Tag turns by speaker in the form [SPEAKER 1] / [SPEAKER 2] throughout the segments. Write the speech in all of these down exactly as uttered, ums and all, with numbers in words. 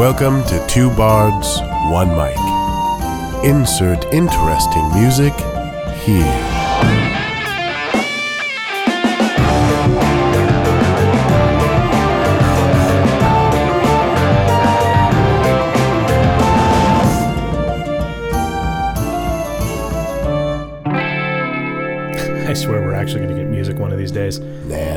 [SPEAKER 1] Welcome to Two Bards, One Mic. Insert interesting music here.
[SPEAKER 2] I swear we're actually going to get music one of these days.
[SPEAKER 1] Nah.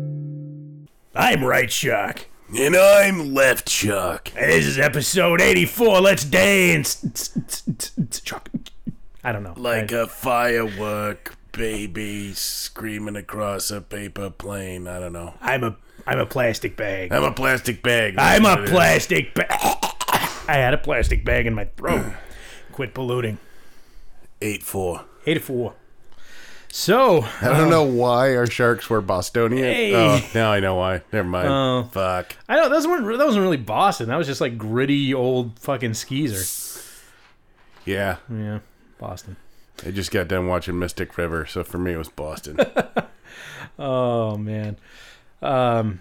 [SPEAKER 2] I'm Right Shark.
[SPEAKER 1] And I'm Left Shark.
[SPEAKER 2] And this is episode eighty-four. Let's dance. Chuck. I don't know.
[SPEAKER 1] Like
[SPEAKER 2] I,
[SPEAKER 1] a firework baby screaming across a paper plane. I don't know.
[SPEAKER 2] I'm a I'm a plastic bag.
[SPEAKER 1] I'm a plastic bag.
[SPEAKER 2] I'm
[SPEAKER 1] That's
[SPEAKER 2] a
[SPEAKER 1] what it
[SPEAKER 2] plastic bag. I had a plastic bag in my throat. Quit polluting.
[SPEAKER 1] eight four.
[SPEAKER 2] eighty-four. So
[SPEAKER 1] I don't know why our sharks were Bostonian.
[SPEAKER 2] Hey.
[SPEAKER 1] Oh, now I know why. Never mind.
[SPEAKER 2] Oh.
[SPEAKER 1] Fuck.
[SPEAKER 2] I know those weren't that wasn't really Boston. That was just like gritty old fucking skeezer.
[SPEAKER 1] Yeah.
[SPEAKER 2] Yeah, Boston.
[SPEAKER 1] I just got done watching Mystic River, so for me it was Boston.
[SPEAKER 2] Oh man. Um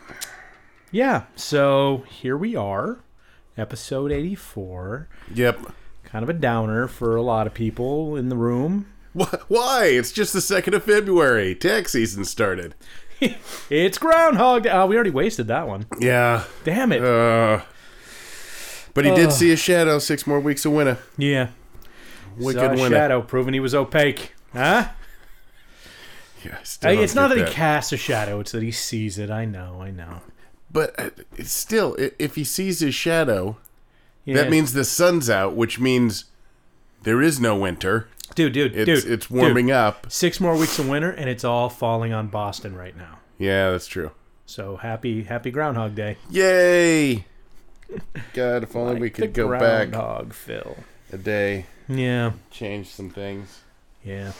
[SPEAKER 2] Yeah, so here we are. Episode eighty-four.
[SPEAKER 1] Yep.
[SPEAKER 2] Kind of a downer for a lot of people in the room.
[SPEAKER 1] Wh- Why? It's just the second of February. Tax season started.
[SPEAKER 2] It's Groundhog Day. Oh, we already wasted that one.
[SPEAKER 1] Yeah.
[SPEAKER 2] Damn it.
[SPEAKER 1] Uh, but he did see a shadow. Six more weeks of winter.
[SPEAKER 2] Yeah.
[SPEAKER 1] Wicked
[SPEAKER 2] Saw a
[SPEAKER 1] winter.
[SPEAKER 2] shadow, proving he was opaque. Huh?
[SPEAKER 1] Yeah, I still
[SPEAKER 2] Hey,
[SPEAKER 1] don't
[SPEAKER 2] it's not
[SPEAKER 1] get
[SPEAKER 2] that he casts a shadow, it's that he sees it. I know, I know.
[SPEAKER 1] But uh, it's still, i- if he sees his shadow,
[SPEAKER 2] Yeah.
[SPEAKER 1] that means the sun's out, which means there is no winter.
[SPEAKER 2] Dude, dude,
[SPEAKER 1] It's
[SPEAKER 2] dude.
[SPEAKER 1] it's warming
[SPEAKER 2] dude.
[SPEAKER 1] up.
[SPEAKER 2] Six more weeks of winter, and it's all falling on Boston right now.
[SPEAKER 1] Yeah, that's true.
[SPEAKER 2] So happy, happy Groundhog Day.
[SPEAKER 1] Yay! God, if only
[SPEAKER 2] Like
[SPEAKER 1] we could
[SPEAKER 2] the
[SPEAKER 1] go back
[SPEAKER 2] Groundhog Phil.
[SPEAKER 1] a day,
[SPEAKER 2] Yeah,
[SPEAKER 1] change some things.
[SPEAKER 2] yeah.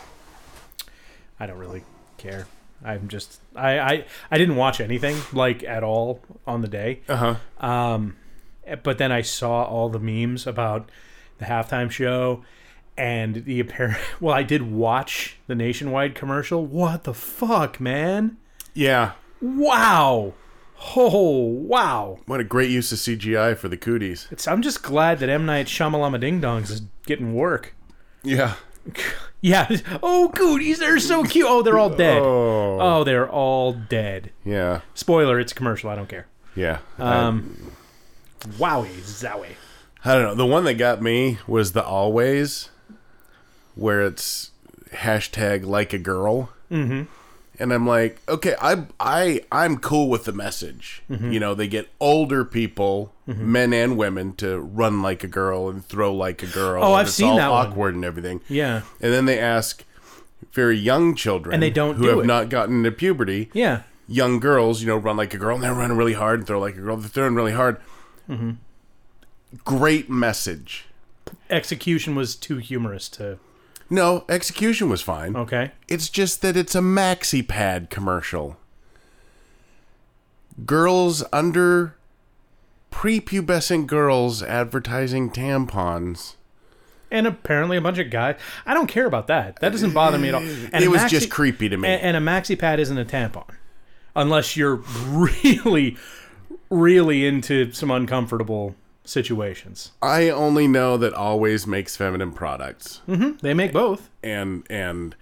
[SPEAKER 2] I don't really care. I'm just I, I I didn't watch anything like at all on the day.
[SPEAKER 1] Uh huh.
[SPEAKER 2] Um, but then I saw all the memes about the halftime show and the apparent. Well, I did watch the Nationwide commercial. What the fuck, man?
[SPEAKER 1] Yeah.
[SPEAKER 2] Wow. Oh, wow.
[SPEAKER 1] What a great use of C G I for the cooties.
[SPEAKER 2] It's, I'm just glad that M. Night Shyamalama Ding Dongs is getting work.
[SPEAKER 1] Yeah.
[SPEAKER 2] Yeah. Oh, cooties, they're so cute. Oh, they're all dead.
[SPEAKER 1] Oh.
[SPEAKER 2] Oh, they're all dead.
[SPEAKER 1] Yeah.
[SPEAKER 2] Spoiler, it's a commercial. I don't care.
[SPEAKER 1] Yeah.
[SPEAKER 2] Um, wowie, zowie.
[SPEAKER 1] I, I don't know. The one that got me was the Always, where it's hashtag like a girl.
[SPEAKER 2] Mm-hmm.
[SPEAKER 1] And I'm like, okay, I, I, I'm cool with the message.
[SPEAKER 2] Mm-hmm.
[SPEAKER 1] You know, they get older people, mm-hmm. men and women, to run like a girl and throw like a girl.
[SPEAKER 2] Oh,
[SPEAKER 1] and
[SPEAKER 2] I've
[SPEAKER 1] it's
[SPEAKER 2] seen
[SPEAKER 1] all
[SPEAKER 2] that one.
[SPEAKER 1] awkward and everything.
[SPEAKER 2] Yeah.
[SPEAKER 1] And then they ask very young children
[SPEAKER 2] And they don't
[SPEAKER 1] who
[SPEAKER 2] do
[SPEAKER 1] have
[SPEAKER 2] it.
[SPEAKER 1] not gotten into puberty.
[SPEAKER 2] Yeah.
[SPEAKER 1] Young girls, you know, run like a girl, and they're running really hard and throw like a girl. They're throwing really hard.
[SPEAKER 2] Mm-hmm.
[SPEAKER 1] Great message.
[SPEAKER 2] Execution was too humorous to...
[SPEAKER 1] No, execution was fine.
[SPEAKER 2] Okay.
[SPEAKER 1] It's just that it's a maxi pad commercial. Girls under prepubescent girls advertising tampons.
[SPEAKER 2] And apparently a bunch of guys... I don't care about that. That doesn't bother me at all. And
[SPEAKER 1] it
[SPEAKER 2] a
[SPEAKER 1] was
[SPEAKER 2] maxi-
[SPEAKER 1] just creepy to me.
[SPEAKER 2] And, and a maxi pad isn't a tampon. Unless you're really, really into some uncomfortable situations.
[SPEAKER 1] I only know that Always makes feminine products.
[SPEAKER 2] Mm-hmm. They make both.
[SPEAKER 1] And, and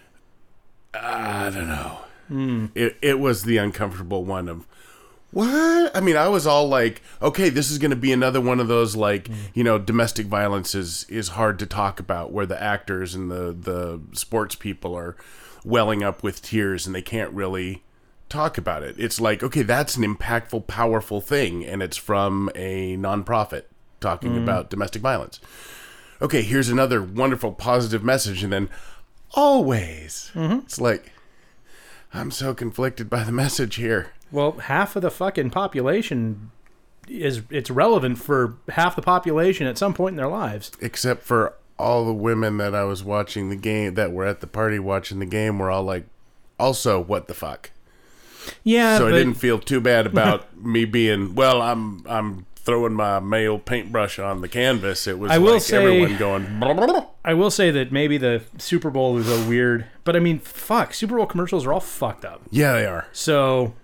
[SPEAKER 1] I don't know.
[SPEAKER 2] Mm.
[SPEAKER 1] It, it was the uncomfortable one of, what? I mean, I was all like, okay, this is going to be another one of those, like, mm. you know, domestic violence is, is hard to talk about, where the actors and the, the sports people are welling up with tears and they can't really talk about it. It's like, okay, that's an impactful, powerful thing, and it's from a nonprofit talking mm. about domestic violence. Okay, here's another wonderful, positive message, and then Always.
[SPEAKER 2] Mm-hmm.
[SPEAKER 1] It's like, I'm so conflicted by the message here.
[SPEAKER 2] Well, half of the fucking population is... It's relevant for half the population at some point in their lives.
[SPEAKER 1] Except for all the women that I was watching the game, that were at the party watching the game, were all like, also, what the fuck?
[SPEAKER 2] Yeah,
[SPEAKER 1] so
[SPEAKER 2] but...
[SPEAKER 1] I didn't feel too bad about me being, well, I'm I'm throwing my male paintbrush on the canvas. It was
[SPEAKER 2] I will
[SPEAKER 1] like
[SPEAKER 2] say,
[SPEAKER 1] everyone going... Blah, blah, blah.
[SPEAKER 2] I will say that maybe the Super Bowl was a weird... But I mean, fuck, Super Bowl commercials are all fucked up.
[SPEAKER 1] Yeah, they are.
[SPEAKER 2] So...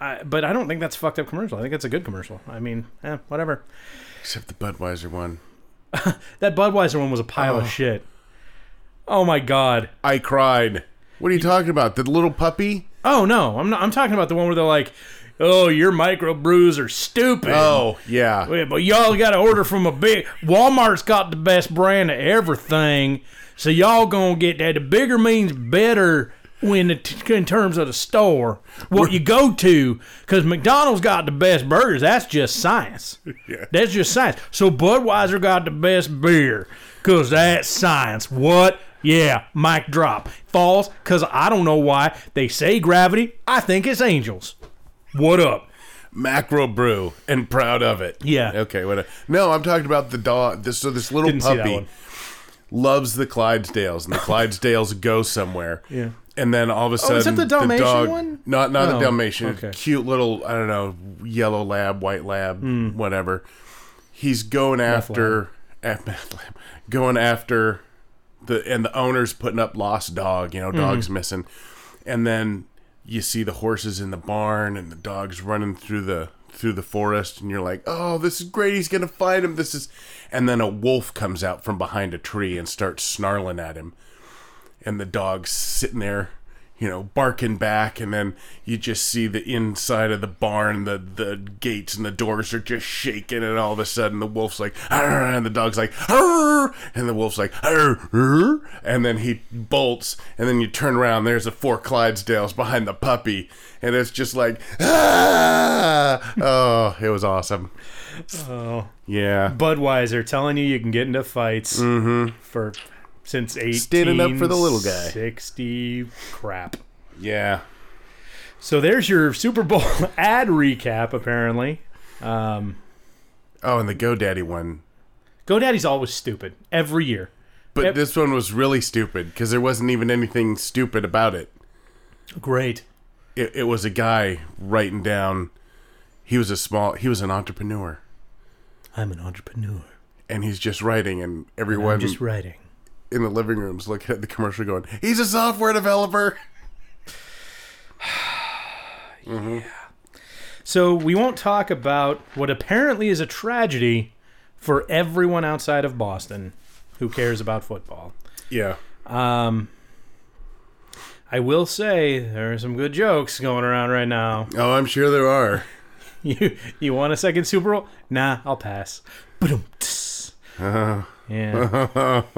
[SPEAKER 2] I, but I don't think that's a fucked up commercial. I think it's a good commercial. I mean, eh, whatever.
[SPEAKER 1] Except the Budweiser one.
[SPEAKER 2] That Budweiser one was a pile
[SPEAKER 1] Oh.
[SPEAKER 2] of shit. Oh my god.
[SPEAKER 1] I cried. What are you talking about? The little puppy?
[SPEAKER 2] Oh no, I'm not. I'm talking about the one where they're like, "Oh, your microbrews are stupid."
[SPEAKER 1] Oh, yeah.
[SPEAKER 2] Yeah, but y'all got to order from a big. Walmart's got the best brand of everything, so y'all gonna get that. The bigger means better when it, in terms of the store what you go to, because McDonald's got the best burgers. That's just science.
[SPEAKER 1] Yeah.
[SPEAKER 2] That's just science. So Budweiser got the best beer, because that's science. What? Yeah, mic drop. False, because I don't know why. They say gravity. I think it's angels. What up?
[SPEAKER 1] Macro brew and proud of it.
[SPEAKER 2] Yeah.
[SPEAKER 1] Okay, whatever. No, I'm talking about the dog. This, so this little
[SPEAKER 2] Didn't see that
[SPEAKER 1] puppy
[SPEAKER 2] one.
[SPEAKER 1] loves the Clydesdales, and the Clydesdales go somewhere.
[SPEAKER 2] Yeah.
[SPEAKER 1] And then all of a sudden,
[SPEAKER 2] is that the Dalmatian
[SPEAKER 1] dog,
[SPEAKER 2] one?
[SPEAKER 1] Not not
[SPEAKER 2] Oh,
[SPEAKER 1] the Dalmatian.
[SPEAKER 2] okay.
[SPEAKER 1] Cute little, I don't know, yellow lab, white lab,
[SPEAKER 2] Hmm.
[SPEAKER 1] whatever. He's going after, af- going after the, and the owner's putting up lost dog. You know,
[SPEAKER 2] Hmm.
[SPEAKER 1] dog's missing, and then you see the horses in the barn, and the dog's running through the through the forest, and you're like, oh, this is great. He's gonna find him. This is, and then a wolf comes out from behind a tree and starts snarling at him. And the dog's sitting there, you know, barking back, and then you just see the inside of the barn, the the gates and the doors are just shaking, and all of a sudden the wolf's like, "Arr!" And the dog's like, "Arr!" And the wolf's like, "Arr! Arr!" And then he bolts, and then you turn around, there's the four Clydesdales behind the puppy, and it's just like, ah! Oh, it was awesome.
[SPEAKER 2] Oh.
[SPEAKER 1] Yeah.
[SPEAKER 2] Budweiser telling you you can get into fights for since eighteen
[SPEAKER 1] Standing up for the little guy.
[SPEAKER 2] sixty crap.
[SPEAKER 1] Yeah.
[SPEAKER 2] So there's your Super Bowl ad recap. Apparently, um,
[SPEAKER 1] Oh, and the GoDaddy one.
[SPEAKER 2] GoDaddy's always stupid every year.
[SPEAKER 1] But
[SPEAKER 2] Yep.
[SPEAKER 1] this one was really stupid because there wasn't even anything stupid about it.
[SPEAKER 2] Great.
[SPEAKER 1] it. It was a guy writing down. He was a small. He was an entrepreneur,
[SPEAKER 2] I'm an entrepreneur.
[SPEAKER 1] and he's just writing, and
[SPEAKER 2] I'm
[SPEAKER 1] everyone
[SPEAKER 2] just writing.
[SPEAKER 1] in the living rooms looking at the commercial, going, "He's a software developer."
[SPEAKER 2] So we won't talk about what apparently is a tragedy for everyone outside of Boston who cares about football.
[SPEAKER 1] Yeah.
[SPEAKER 2] Um, I will say there are some good jokes going around right now.
[SPEAKER 1] Oh, I'm sure there are.
[SPEAKER 2] You you want a second Super Bowl? Nah, I'll pass. Ba-dum, tss.
[SPEAKER 1] Uh,
[SPEAKER 2] Yeah.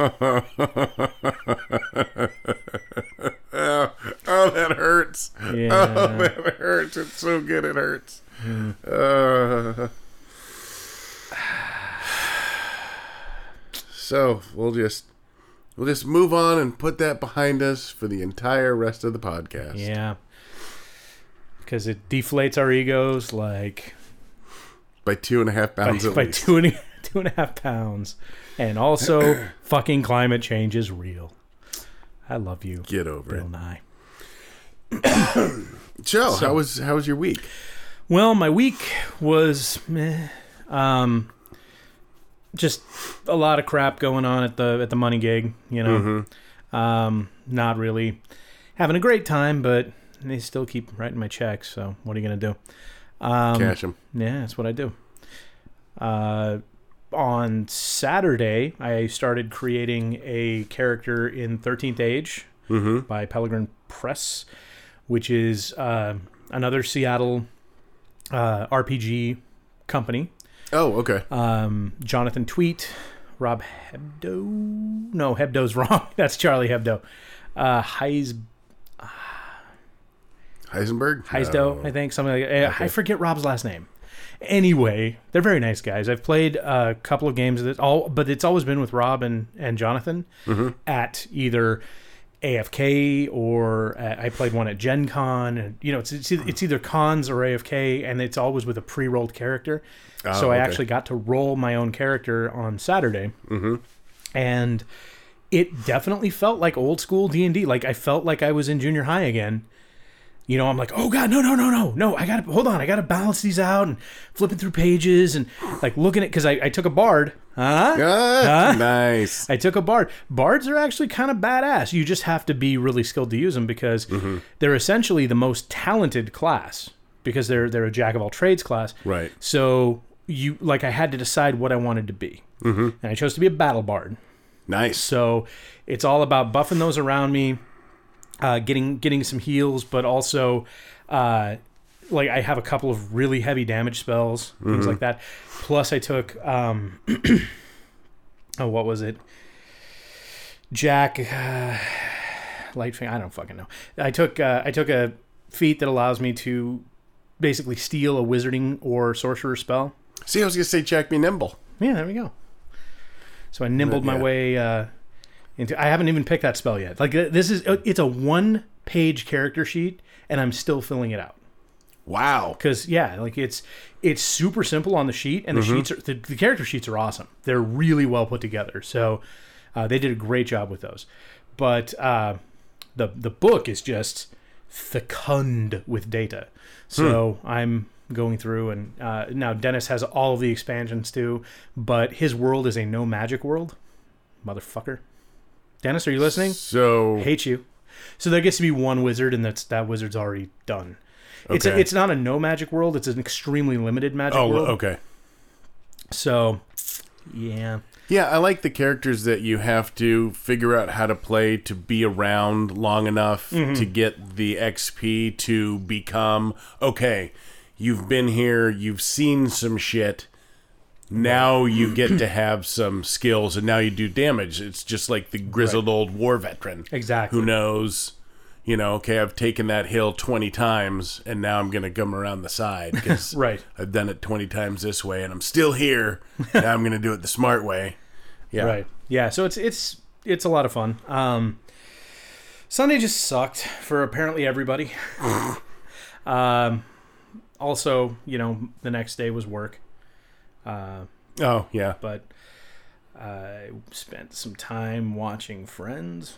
[SPEAKER 1] oh, oh, that hurts.
[SPEAKER 2] Yeah.
[SPEAKER 1] Oh, that hurts. It's so good. It hurts. Uh, so we'll just we'll just move on and put that behind us for the entire rest of the podcast.
[SPEAKER 2] Yeah. Because it deflates our egos like
[SPEAKER 1] By two and a half
[SPEAKER 2] by,
[SPEAKER 1] pounds at
[SPEAKER 2] by
[SPEAKER 1] least.
[SPEAKER 2] two and a, two and a half pounds. And also, fucking climate change is real. I love you,
[SPEAKER 1] Get over
[SPEAKER 2] Bill Nye.
[SPEAKER 1] it. Joe,
[SPEAKER 2] So-
[SPEAKER 1] how was how was your week?
[SPEAKER 2] Well, my week was meh. Um, just a lot of crap going on at the at the money gig. You know,
[SPEAKER 1] Mm-hmm.
[SPEAKER 2] um, not really having a great time, but they still keep writing my checks. So what are you gonna do? Um,
[SPEAKER 1] Cash him.
[SPEAKER 2] Yeah, that's what I do. Uh, on Saturday, I started creating a character in thirteenth Age
[SPEAKER 1] Mm-hmm.
[SPEAKER 2] by Pellegrin Press, which is uh, another Seattle uh, R P G company.
[SPEAKER 1] Oh, okay.
[SPEAKER 2] Um, Jonathan Tweet, Rob Hebdo. No, Hebdo's wrong. That's Charlie Hebdo. Uh, Heis,
[SPEAKER 1] Heisenberg?
[SPEAKER 2] Heisdo,
[SPEAKER 1] No.
[SPEAKER 2] I think. Something like that.
[SPEAKER 1] Okay.
[SPEAKER 2] I forget Rob's last name. Anyway, they're very nice guys. I've played a couple of games that all, but it's always been with Rob and, and Jonathan
[SPEAKER 1] Mm-hmm.
[SPEAKER 2] at either A F K or at, I played one at Gen Con. And, you know, it's, it's it's either cons or A F K, and it's always with a pre-rolled character.
[SPEAKER 1] Oh,
[SPEAKER 2] so I
[SPEAKER 1] okay.
[SPEAKER 2] actually got to roll my own character on Saturday,
[SPEAKER 1] Mm-hmm.
[SPEAKER 2] and it definitely felt like old school D and D. Like I felt like I was in junior high again. You know, I'm like, oh god, no, no, no, no, no. I gotta hold on. I gotta balance these out and flipping through pages and like looking at because I, I took a bard. Huh?
[SPEAKER 1] Ah,
[SPEAKER 2] Huh?
[SPEAKER 1] nice.
[SPEAKER 2] I took a bard. Bards are actually kind of badass. You just have to be really skilled to use them because they're essentially the most talented class because they're they're a jack of all trades class.
[SPEAKER 1] Right.
[SPEAKER 2] So you like I had to decide what I wanted to be, mm-hmm. and I chose to be a battle bard.
[SPEAKER 1] Nice.
[SPEAKER 2] So it's all about buffing those around me, uh, getting getting some heals, but also uh, like I have a couple of really heavy damage spells, things mm-hmm. like that. Plus I took um, oh what was it? Jack uh, Lightfinger. I don't fucking know. I took uh, I took a feat that allows me to basically steal a wizarding or sorcerer spell.
[SPEAKER 1] See, I was gonna say Jack Be Nimble.
[SPEAKER 2] Yeah, there we go. So I nimbled yeah. my way uh, into. I haven't even picked that spell yet. Like this is it's a one-page character sheet, and I'm still filling it out.
[SPEAKER 1] Wow.
[SPEAKER 2] Because yeah, like it's it's super simple on the sheet, and the mm-hmm. sheets are the, the character sheets are awesome. They're really well put together. So uh, they did a great job with those. But uh, the the book is just fecund with data. So hmm. I'm going through, and uh, now Dennis has all of the expansions too, but his world is a no magic world. Motherfucker. Dennis, are you listening?
[SPEAKER 1] So
[SPEAKER 2] hate you. So there gets to be one wizard, and that's that wizard's already done.
[SPEAKER 1] Okay.
[SPEAKER 2] It's a, it's not a no magic world. It's an extremely limited magic
[SPEAKER 1] oh,
[SPEAKER 2] world.
[SPEAKER 1] Oh, okay.
[SPEAKER 2] So, yeah.
[SPEAKER 1] Yeah, I like the characters that you have to figure out how to play to be around long enough mm-hmm. to get the X P to become, okay, you've been here, you've seen some shit, now you get to have some skills, and now you do damage. It's just like the grizzled right. old war veteran.
[SPEAKER 2] Exactly.
[SPEAKER 1] Who knows, you know, okay, I've taken that hill twenty times, and now I'm going to come around the side, because
[SPEAKER 2] right.
[SPEAKER 1] I've done it twenty times this way, and I'm still here. Now I'm going to do it the smart way. Yeah.
[SPEAKER 2] Right. Yeah, so it's it's it's a lot of fun. Um, Sunday just sucked for apparently everybody. um, also, you know, the next day was work. Uh,
[SPEAKER 1] oh, yeah.
[SPEAKER 2] But I spent some time watching Friends.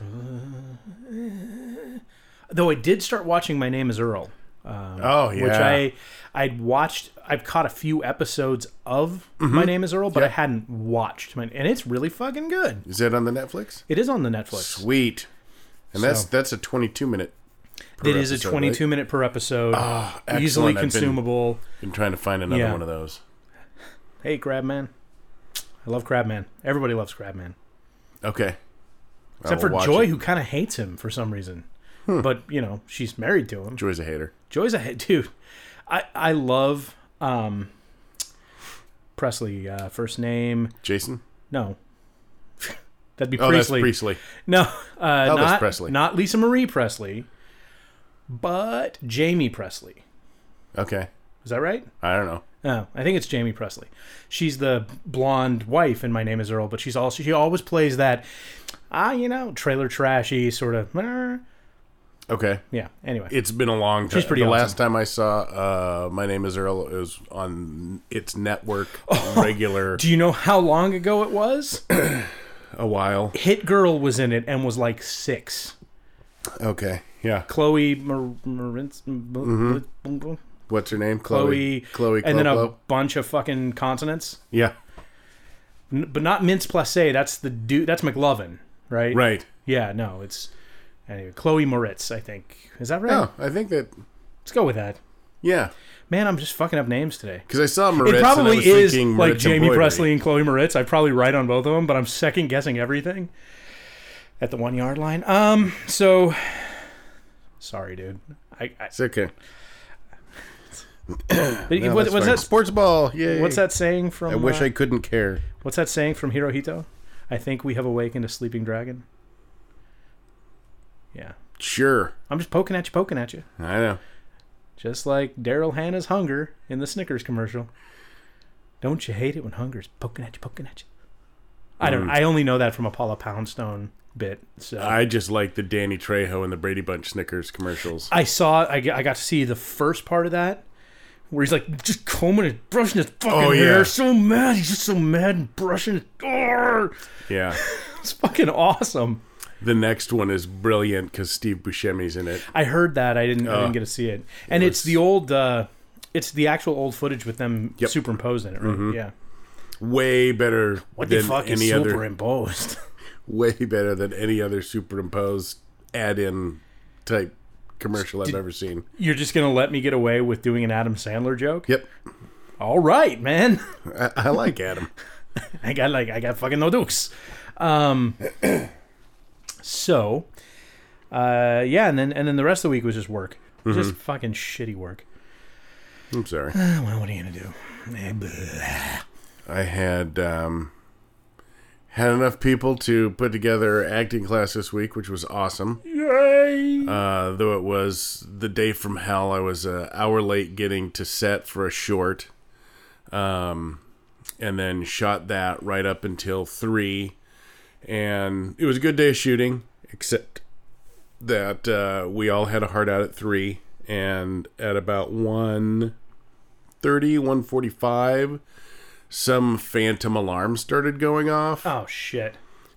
[SPEAKER 2] Though I did start watching My Name is Earl. Um,
[SPEAKER 1] oh, yeah.
[SPEAKER 2] Which I, I'd watched, I've caught a few episodes of mm-hmm. My Name is Earl, but yep. I hadn't watched. My, and it's really fucking good.
[SPEAKER 1] Is that on the Netflix?
[SPEAKER 2] It is on the Netflix.
[SPEAKER 1] Sweet. And so, that's that's a twenty-two minute
[SPEAKER 2] It is episode, a twenty-two right? minute per episode.
[SPEAKER 1] Oh,
[SPEAKER 2] easily consumable.
[SPEAKER 1] I've been, been trying to find another yeah. one of those.
[SPEAKER 2] Hey, Crabman. I love Crabman. Everybody loves Crabman.
[SPEAKER 1] Okay.
[SPEAKER 2] Except for Joy, it. who kind of hates him for some reason. Hmm. But, you know, she's married to him.
[SPEAKER 1] Joy's a hater.
[SPEAKER 2] Joy's a hater. Dude, I, I love um, Presley. Uh, first name.
[SPEAKER 1] Jason?
[SPEAKER 2] No. That'd be
[SPEAKER 1] oh,
[SPEAKER 2] Priestley.
[SPEAKER 1] Oh, that's Priestley.
[SPEAKER 2] No. Uh,
[SPEAKER 1] Elvis
[SPEAKER 2] not,
[SPEAKER 1] Presley.
[SPEAKER 2] Not Lisa Marie Presley, but Jamie Presley.
[SPEAKER 1] Okay.
[SPEAKER 2] Is that right?
[SPEAKER 1] I don't know.
[SPEAKER 2] Oh, I think it's Jamie Presley. She's the blonde wife in My Name is Earl, but she's also she always plays that, ah, you know, trailer trashy sort of.
[SPEAKER 1] Okay.
[SPEAKER 2] Yeah. Anyway,
[SPEAKER 1] it's been a long time.
[SPEAKER 2] She's pretty
[SPEAKER 1] The
[SPEAKER 2] awesome.
[SPEAKER 1] last time I saw uh, My Name is Earl, it was on its network oh, regular.
[SPEAKER 2] Do you know how long ago it was?
[SPEAKER 1] A while.
[SPEAKER 2] Hit Girl was in it and was like six.
[SPEAKER 1] Okay. Yeah.
[SPEAKER 2] Chloe Mar- Marintz.
[SPEAKER 1] Mm-hmm. What's her name?
[SPEAKER 2] Chloe.
[SPEAKER 1] Chloe.
[SPEAKER 2] And then a bunch of fucking consonants.
[SPEAKER 1] Yeah.
[SPEAKER 2] N- but not Mintz Placé. That's the dude. That's McLovin, right?
[SPEAKER 1] Right.
[SPEAKER 2] Yeah. No, it's anyway. Chloe Moritz, I think. Is that right?
[SPEAKER 1] Oh, I think that.
[SPEAKER 2] Let's go with that.
[SPEAKER 1] Yeah.
[SPEAKER 2] Man, I'm just fucking up names today.
[SPEAKER 1] Because I saw Moritz.
[SPEAKER 2] It probably
[SPEAKER 1] and I was
[SPEAKER 2] is
[SPEAKER 1] thinking
[SPEAKER 2] like
[SPEAKER 1] Moritz
[SPEAKER 2] Jamie
[SPEAKER 1] embroidery.
[SPEAKER 2] Presley and Chloe Moritz. I'm probably right on both of them, but I'm second guessing everything at the one yard line. Um. So, sorry, dude. I. I
[SPEAKER 1] it's okay.
[SPEAKER 2] But
[SPEAKER 1] no,
[SPEAKER 2] what, what's
[SPEAKER 1] fine.
[SPEAKER 2] that
[SPEAKER 1] Sports ball? Yay.
[SPEAKER 2] What's that saying from?
[SPEAKER 1] I wish
[SPEAKER 2] uh,
[SPEAKER 1] I couldn't care.
[SPEAKER 2] What's that saying from Hirohito? I think we have awakened a sleeping dragon. Yeah.
[SPEAKER 1] Sure.
[SPEAKER 2] I'm just poking at you, poking at you.
[SPEAKER 1] I know.
[SPEAKER 2] Just like Daryl Hannah's hunger in the Snickers commercial. Don't you hate it when hunger's poking at you, poking at you? I don't. Mm. I only know that from a Paula Poundstone bit. So
[SPEAKER 1] I just like the Danny Trejo and the Brady Bunch Snickers commercials.
[SPEAKER 2] I saw. I, I got to see the first part of that, where he's like just combing and brushing his fucking
[SPEAKER 1] oh, yeah.
[SPEAKER 2] hair. So mad. He's just so mad and brushing it. Oh!
[SPEAKER 1] Yeah.
[SPEAKER 2] It's fucking awesome.
[SPEAKER 1] The next one is brilliant because Steve Buscemi's in it.
[SPEAKER 2] I heard that. I didn't. Uh, I didn't get to see it. And it was... it's the old. Uh, it's the actual old footage with them yep. superimposed in it, right? Mm-hmm. Yeah.
[SPEAKER 1] Way better
[SPEAKER 2] what
[SPEAKER 1] than
[SPEAKER 2] the fuck
[SPEAKER 1] any
[SPEAKER 2] is
[SPEAKER 1] other.
[SPEAKER 2] Superimposed.
[SPEAKER 1] Way better than any other superimposed add-in type commercial I've ever seen.
[SPEAKER 2] You're just gonna let me get away with doing an Adam Sandler joke?
[SPEAKER 1] Yep.
[SPEAKER 2] All right, man.
[SPEAKER 1] I, I like Adam.
[SPEAKER 2] I got like I got fucking no dukes. Um. So, uh, yeah, and then and then the rest of the week was just work, mm-hmm. just fucking shitty work.
[SPEAKER 1] I'm sorry.
[SPEAKER 2] Uh, well, what are you gonna do?
[SPEAKER 1] I had um, had enough people to put together acting class this week, which was awesome.
[SPEAKER 2] Yay!
[SPEAKER 1] Uh, though it was the day from hell, I was an hour late getting to set for a short, um, and then shot that right up until three. And it was a good day of shooting, except that uh, we all had a hard out at three, and at about one thirty, one forty-five, some phantom alarm started going off.
[SPEAKER 2] Oh, shit.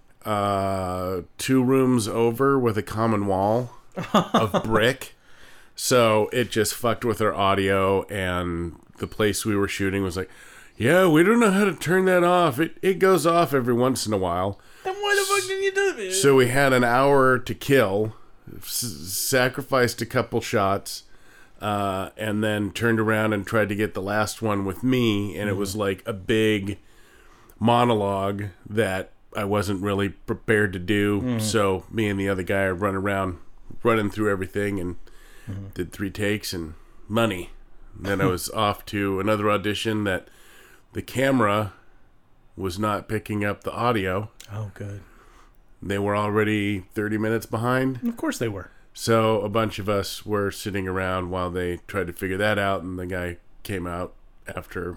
[SPEAKER 1] Uh, two rooms over with a common wall of brick. So it just fucked with our audio, and the place we were shooting was like, yeah, we don't know how to turn that off. It it goes off every once in a while.
[SPEAKER 2] Then why the fuck did you do this?
[SPEAKER 1] So we had an hour to kill, s- sacrificed a couple shots, uh, and then turned around and tried to get the last one with me, and mm-hmm. it was like a big monologue that I wasn't really prepared to do. Mm-hmm. So me and the other guy run around, running through everything, and mm-hmm. did three takes and money. And then I was off to another audition that the camera was not picking up the audio.
[SPEAKER 2] Oh, good.
[SPEAKER 1] They were already thirty minutes behind.
[SPEAKER 2] Of course they were.
[SPEAKER 1] So a bunch of us were sitting around while they tried to figure that out, and the guy came out after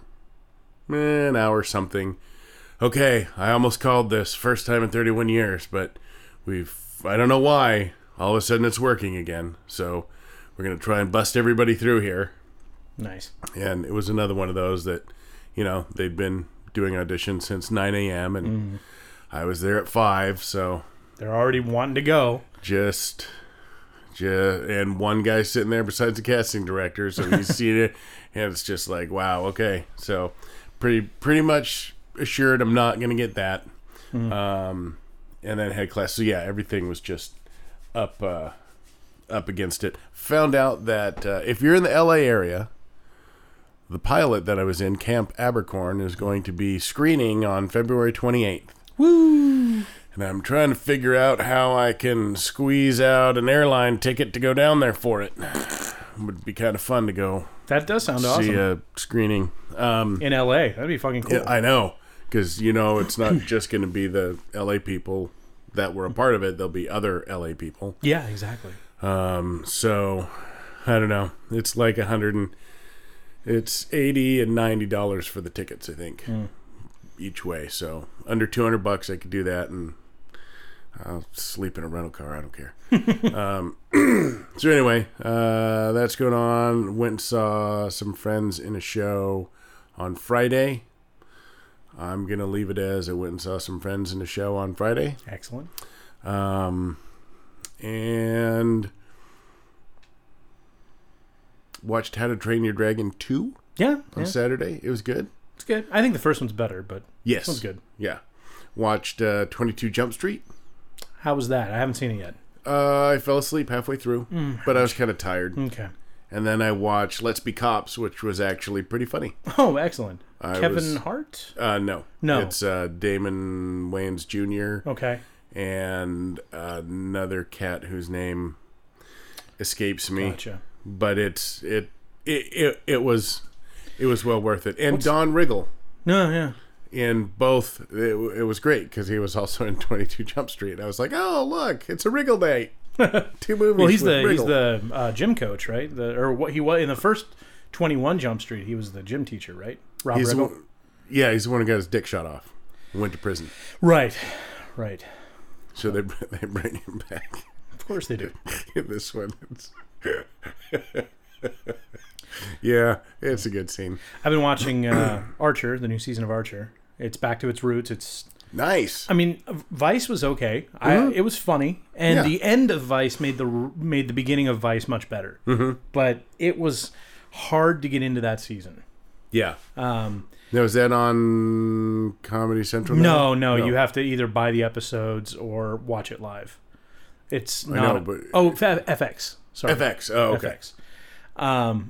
[SPEAKER 1] eh, an hour or something. Okay, I almost called this. First time in thirty-one years, but we've, I don't know why, all of a sudden it's working again. So we're going to try and bust everybody through here.
[SPEAKER 2] Nice.
[SPEAKER 1] And it was another one of those that, you know, they'd been doing auditions since nine a.m. and mm. I was there at five, so
[SPEAKER 2] they're already wanting to go.
[SPEAKER 1] Just, just, and one guy sitting there besides the casting director, so he's seen it, and it's just like, wow, okay. So pretty, pretty much assured I'm not going to get that. Mm. Um, and then had class. So yeah, everything was just up, uh, up against it. Found out that uh, if you're in the L A area, the pilot that I was in, Camp Abercorn, is going to be screening on February twenty-eighth.
[SPEAKER 2] Woo!
[SPEAKER 1] And I'm trying to figure out how I can squeeze out an airline ticket to go down there for it. It would be kind of fun to go.
[SPEAKER 2] That does sound
[SPEAKER 1] see
[SPEAKER 2] awesome.
[SPEAKER 1] See a screening. Um,
[SPEAKER 2] in L A. That'd be fucking cool.
[SPEAKER 1] Yeah, I know. Because, you know, it's not just going to be the L A people that were a part of it. There'll be other L A people.
[SPEAKER 2] Yeah, exactly.
[SPEAKER 1] Um, so, I don't know. It's like a hundred and... It's eighty and ninety dollars for the tickets, I think, mm. each way. So under two hundred bucks, I could do that, and I'll sleep in a rental car. I don't care. um, so anyway, uh, that's going on. Went and saw some friends in a show on Friday. I'm gonna leave it as I went and saw some friends in a show on Friday.
[SPEAKER 2] Excellent.
[SPEAKER 1] Um, and. Watched How to Train Your Dragon two
[SPEAKER 2] yeah,
[SPEAKER 1] on
[SPEAKER 2] yeah.
[SPEAKER 1] Saturday. It was good.
[SPEAKER 2] It's good. I think the first one's better, but
[SPEAKER 1] yes,
[SPEAKER 2] this one's good.
[SPEAKER 1] Yeah. Watched uh, twenty-two Jump Street.
[SPEAKER 2] How was that? I haven't seen it yet.
[SPEAKER 1] Uh, I fell asleep halfway through, mm. but I was kind of tired.
[SPEAKER 2] Okay.
[SPEAKER 1] And then I watched Let's Be Cops, which was actually pretty funny.
[SPEAKER 2] Oh, excellent.
[SPEAKER 1] I
[SPEAKER 2] Kevin
[SPEAKER 1] was,
[SPEAKER 2] Hart?
[SPEAKER 1] Uh, no.
[SPEAKER 2] No.
[SPEAKER 1] It's uh, Damon Wayans Junior
[SPEAKER 2] Okay.
[SPEAKER 1] And another cat whose name escapes me.
[SPEAKER 2] Gotcha.
[SPEAKER 1] But it's it, it it it was it was well worth it. And
[SPEAKER 2] What's...
[SPEAKER 1] Don Riggle.
[SPEAKER 2] No, yeah.
[SPEAKER 1] In both, it, it was great because he was also in twenty-two Jump Street. I was like, oh look, it's a Riggle day. Two movies.
[SPEAKER 2] Well, he's
[SPEAKER 1] with
[SPEAKER 2] the
[SPEAKER 1] Riggle.
[SPEAKER 2] he's the uh, gym coach, right? The or what he was in the first twenty-one Jump Street. He was the gym teacher, right? Rob
[SPEAKER 1] he's
[SPEAKER 2] Riggle.
[SPEAKER 1] The, yeah, he's the one who got his dick shot off and went to prison.
[SPEAKER 2] Right, right.
[SPEAKER 1] So they they bring him back.
[SPEAKER 2] Of course they do.
[SPEAKER 1] In this one. It's yeah, it's a good scene.
[SPEAKER 2] I've been watching uh, Archer, the new season of Archer. It's back to its roots. It's
[SPEAKER 1] nice.
[SPEAKER 2] I mean, Vice was okay. Mm-hmm. I, it was funny, and yeah. the end of Vice made the made the beginning of Vice much better.
[SPEAKER 1] Mm-hmm.
[SPEAKER 2] But it was hard to get into that season.
[SPEAKER 1] Yeah.
[SPEAKER 2] Um,
[SPEAKER 1] now, is that on Comedy Central?
[SPEAKER 2] No, no, no. You have to either buy the episodes or watch it live. It's not.
[SPEAKER 1] I know, but
[SPEAKER 2] oh, F X. Sorry.
[SPEAKER 1] F X. Oh, okay.
[SPEAKER 2] F X. Um,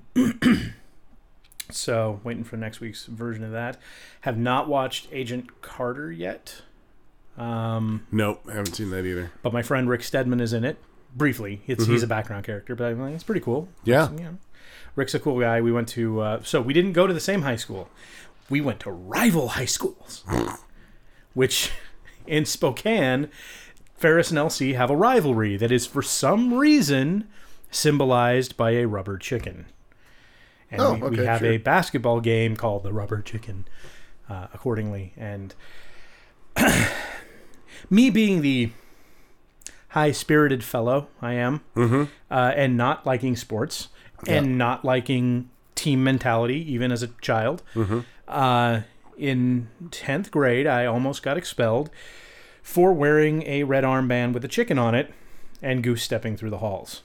[SPEAKER 2] so, waiting for next week's version of that. Have not watched Agent Carter yet. Um,
[SPEAKER 1] Nope, I haven't seen that either.
[SPEAKER 2] but my friend Rick Steadman is in it. Briefly. It's,
[SPEAKER 1] Mm-hmm.
[SPEAKER 2] He's a background character, but I'm like, it's pretty cool.
[SPEAKER 1] Yeah.
[SPEAKER 2] You know, Rick's a cool guy. We went to... Uh, so, we didn't go to the same high school. We went to rival high schools. Which, in Spokane, Ferris and L C have a rivalry that is, for some reason, symbolized by a rubber chicken. And
[SPEAKER 1] Oh,
[SPEAKER 2] we,
[SPEAKER 1] okay,
[SPEAKER 2] we have
[SPEAKER 1] sure.
[SPEAKER 2] a basketball game called the Rubber Chicken, uh, accordingly. And me being the high-spirited fellow I am,
[SPEAKER 1] Mm-hmm.
[SPEAKER 2] uh, and not liking sports, and
[SPEAKER 1] Yeah.
[SPEAKER 2] not liking team mentality, even as a child,
[SPEAKER 1] Mm-hmm.
[SPEAKER 2] uh, in tenth grade, I almost got expelled for wearing a red armband with a chicken on it and goose stepping through the halls.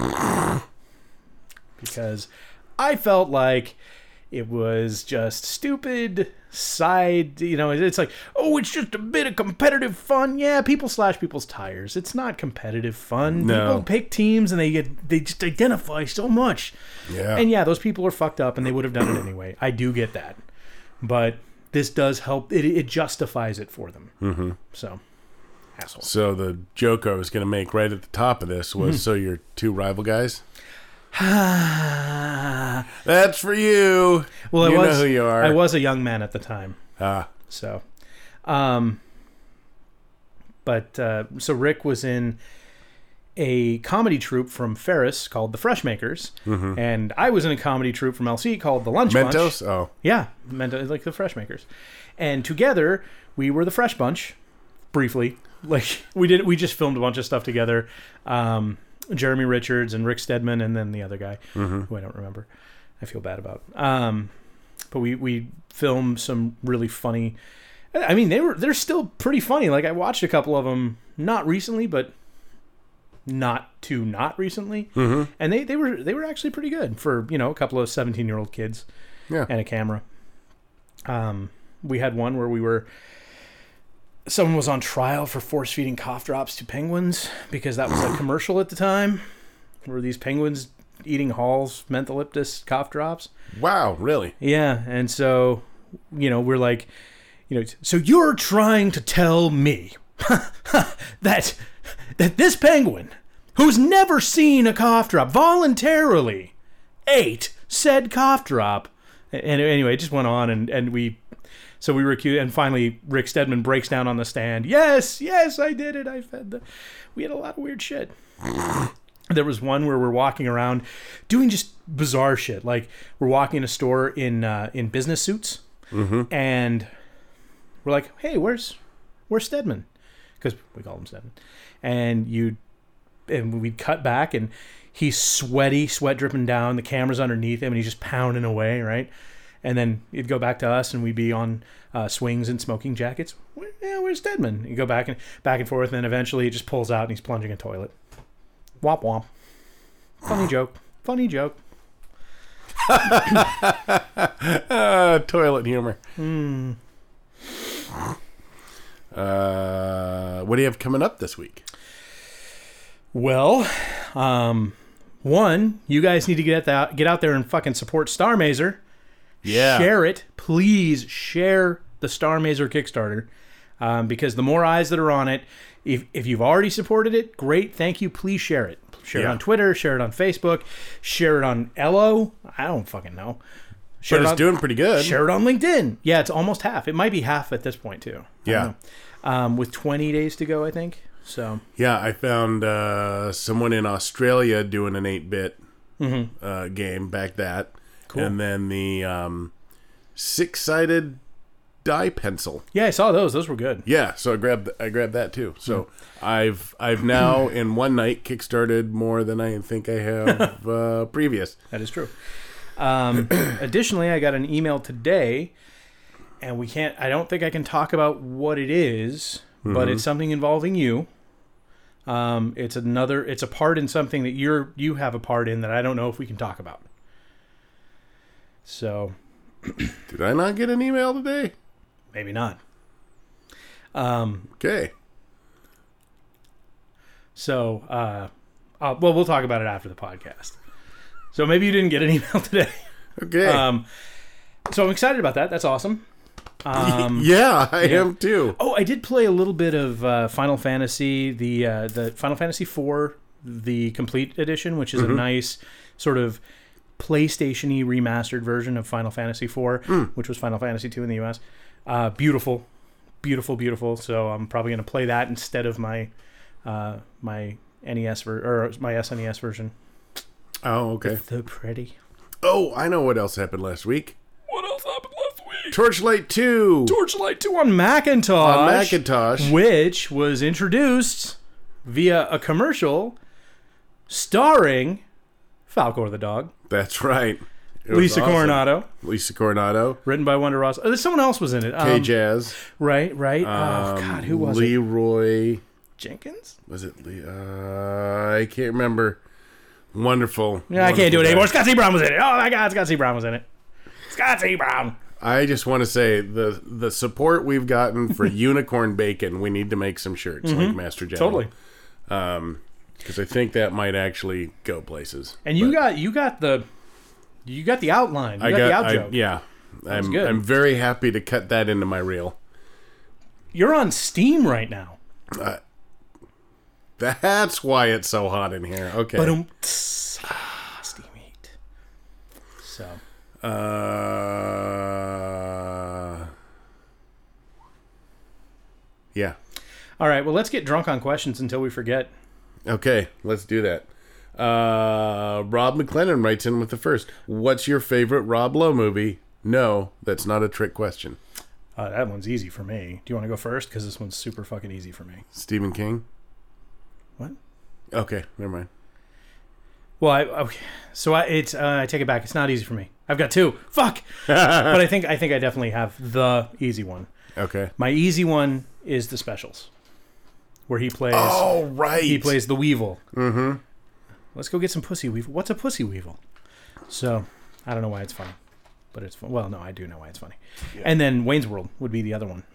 [SPEAKER 2] Because I felt like it was just stupid side, you know, it's like, oh, it's just a bit of competitive fun. Yeah, people slash people's tires. It's not competitive fun.
[SPEAKER 1] No.
[SPEAKER 2] People pick teams and they get they just identify so much.
[SPEAKER 1] Yeah.
[SPEAKER 2] And yeah, those people are fucked up and they would have done it anyway. I do get that. But this does help. It, it justifies it for them. Mm-hmm. So, asshole.
[SPEAKER 1] So the joke I was going to make right at the top of this was,
[SPEAKER 2] Mm-hmm.
[SPEAKER 1] so you're two rival guys? That's for you.
[SPEAKER 2] Well, I
[SPEAKER 1] you
[SPEAKER 2] was,
[SPEAKER 1] know who you are.
[SPEAKER 2] I was a young man at the time.
[SPEAKER 1] Ah,
[SPEAKER 2] So, um, but, uh, so Rick was in a comedy troupe from Ferris called the Freshmakers.
[SPEAKER 1] Mm-hmm.
[SPEAKER 2] And I was in a comedy troupe from L C called the Lunch Bunch.
[SPEAKER 1] Mentos? Oh.
[SPEAKER 2] Yeah, Mento, like the Freshmakers. And together, we were the Fresh Bunch, briefly. Like, we did, we just filmed a bunch of stuff together. Um, Jeremy Richards and Rick Steadman, and then the other guy,
[SPEAKER 1] Mm-hmm.
[SPEAKER 2] who I don't remember. I feel bad about. Um, but we, we filmed some really funny... I mean, they were they're still pretty funny. Like, I watched a couple of them, not recently, but not too not recently.
[SPEAKER 1] Mm-hmm.
[SPEAKER 2] And they, they were they were actually pretty good for, you know, a couple of seventeen-year-old kids
[SPEAKER 1] Yeah.
[SPEAKER 2] and a camera. Um, we had one where we were... Someone was on trial for force-feeding cough drops to penguins because that was a commercial at the time. Were these penguins eating Hall's mentholyptus cough drops?
[SPEAKER 1] Wow, really?
[SPEAKER 2] Yeah, and so, you know, we're like, you know, so you're trying to tell me that that this penguin, who's never seen a cough drop, voluntarily ate said cough drop. And anyway, it just went on, and, and we... So we were accused, and finally Rick Steadman breaks down on the stand. Yes, yes, I did it. I fed the... We had a lot of weird shit. There was one where we're walking around doing just bizarre shit. Like, we're walking in a store in uh, in business suits,
[SPEAKER 1] Mm-hmm.
[SPEAKER 2] and we're like, hey, where's where's Steadman? Because we call him Steadman. And you and we'd cut back, and he's sweaty, sweat dripping down. The camera's underneath him, and he's just pounding away, right? And then you'd go back to us, and we'd be on uh, swings and smoking jackets. Where, yeah, where's Steadman? You go back and back and forth, and then eventually it just pulls out, and he's plunging a toilet. Womp womp. Funny joke. Funny joke.
[SPEAKER 1] uh, toilet humor.
[SPEAKER 2] Hmm.
[SPEAKER 1] Uh, what do you have coming up this week?
[SPEAKER 2] Well, um, one, you guys need to get out, get out there and fucking support Star Mazer.
[SPEAKER 1] Yeah.
[SPEAKER 2] Share it. Please share the Star Mazer Kickstarter. Um, because the more eyes that are on it, if if you've already supported it, great, thank you. Please share it. Share it
[SPEAKER 1] Yeah.
[SPEAKER 2] on Twitter, share it on Facebook, share it on Ello. I don't fucking know. Share
[SPEAKER 1] But
[SPEAKER 2] it
[SPEAKER 1] it's
[SPEAKER 2] on,
[SPEAKER 1] doing pretty good.
[SPEAKER 2] share it on LinkedIn. Yeah, it's almost half. It might be half at this point, too. I
[SPEAKER 1] Yeah.
[SPEAKER 2] don't know. Um, with twenty days to go, I think. So,
[SPEAKER 1] Yeah, I found uh, someone in Australia doing an eight-bit
[SPEAKER 2] mm-hmm.
[SPEAKER 1] uh, game, back that.
[SPEAKER 2] Cool.
[SPEAKER 1] And then the um, six-sided die pencil.
[SPEAKER 2] Yeah, I saw those. Those were good.
[SPEAKER 1] Yeah, so I grabbed I grabbed that too. So I've I've now in one night kickstarted more than I think I have uh, previous.
[SPEAKER 2] That is true. Um, additionally, I got an email today, and we can't. I don't think I can talk about what it is,
[SPEAKER 1] Mm-hmm.
[SPEAKER 2] but it's something involving you. Um, it's another. It's a part in something that you're you have a part in that I don't know if we can talk about. So
[SPEAKER 1] Did I not get an email today?
[SPEAKER 2] maybe not. Um,
[SPEAKER 1] Okay.
[SPEAKER 2] so uh, Uh, well, we'll talk about it after the podcast. So maybe you didn't get an email today.
[SPEAKER 1] Okay.
[SPEAKER 2] Um, so I'm excited about that. That's awesome. Um,
[SPEAKER 1] yeah, I
[SPEAKER 2] yeah.
[SPEAKER 1] am too.
[SPEAKER 2] Oh, I did play a little bit of uh, Final Fantasy, the uh, the Final Fantasy four, the complete edition, which is mm-hmm. a nice sort of PlayStation-y remastered version of Final Fantasy four, mm. which was Final Fantasy two in the U S. Uh, beautiful, beautiful, beautiful. So I'm probably going to play that instead of my uh, my N E S ver- or my S N E S version.
[SPEAKER 1] Oh, okay.
[SPEAKER 2] So pretty.
[SPEAKER 1] Oh, I know what else happened last week.
[SPEAKER 2] What else happened last week?
[SPEAKER 1] Torchlight two.
[SPEAKER 2] Torchlight two on Macintosh.
[SPEAKER 1] On Macintosh.
[SPEAKER 2] Which was introduced via a commercial starring Falcor the dog.
[SPEAKER 1] That's right. It
[SPEAKER 2] Lisa
[SPEAKER 1] awesome.
[SPEAKER 2] Coronado.
[SPEAKER 1] Lisa Coronado.
[SPEAKER 2] Written by Wanda Ross. Oh, someone else was in it. Um,
[SPEAKER 1] K-Jazz.
[SPEAKER 2] Right, right.
[SPEAKER 1] Um,
[SPEAKER 2] oh, God, who was
[SPEAKER 1] Leroy.
[SPEAKER 2] it? Jenkins?
[SPEAKER 1] Was it Lee? Uh, I can't remember. Wonderful.
[SPEAKER 2] Yeah, I can't do it anymore. Scott C. Brown was in it. Oh, my God, Scott C. Brown was in it. Scott C. Brown.
[SPEAKER 1] I just want to say the the support we've gotten for Unicorn Bacon, we need to make some shirts mm-hmm. like Master General.
[SPEAKER 2] Totally.
[SPEAKER 1] Um, because I think that might actually go places.
[SPEAKER 2] And you got you got the you got the outline. You
[SPEAKER 1] I
[SPEAKER 2] got,
[SPEAKER 1] got
[SPEAKER 2] the out
[SPEAKER 1] I,
[SPEAKER 2] joke.
[SPEAKER 1] Yeah.
[SPEAKER 2] That
[SPEAKER 1] I'm
[SPEAKER 2] good.
[SPEAKER 1] I'm very happy to cut that into my reel.
[SPEAKER 2] You're on Steam right now.
[SPEAKER 1] Uh, that's why it's so hot in here. Okay.
[SPEAKER 2] But um, Steam heat. So.
[SPEAKER 1] Uh. Yeah.
[SPEAKER 2] All right. Well, let's get drunk on questions until we forget.
[SPEAKER 1] Okay, let's do that. Uh, Rob McLennan writes in with the first. What's your favorite Rob Lowe movie? No, that's not a trick question.
[SPEAKER 2] Uh, that one's easy for me. Do you want to go first? Because this one's super fucking easy for me.
[SPEAKER 1] Stephen King?
[SPEAKER 2] What?
[SPEAKER 1] Okay, never mind.
[SPEAKER 2] Well, I, okay. so I, it's uh, I take it back. It's not easy for me. I've got two. Fuck. But I think I think I definitely have the easy one.
[SPEAKER 1] Okay.
[SPEAKER 2] My easy one is The Specials, where he plays.
[SPEAKER 1] Oh right.
[SPEAKER 2] He plays the Weevil.
[SPEAKER 1] Mm-hmm.
[SPEAKER 2] Let's go get some pussy weevil. What's a pussy weevil? So I don't know why it's funny, but it's fun. Well, no, I do know why it's funny. Yeah. And then Wayne's World would be the other one,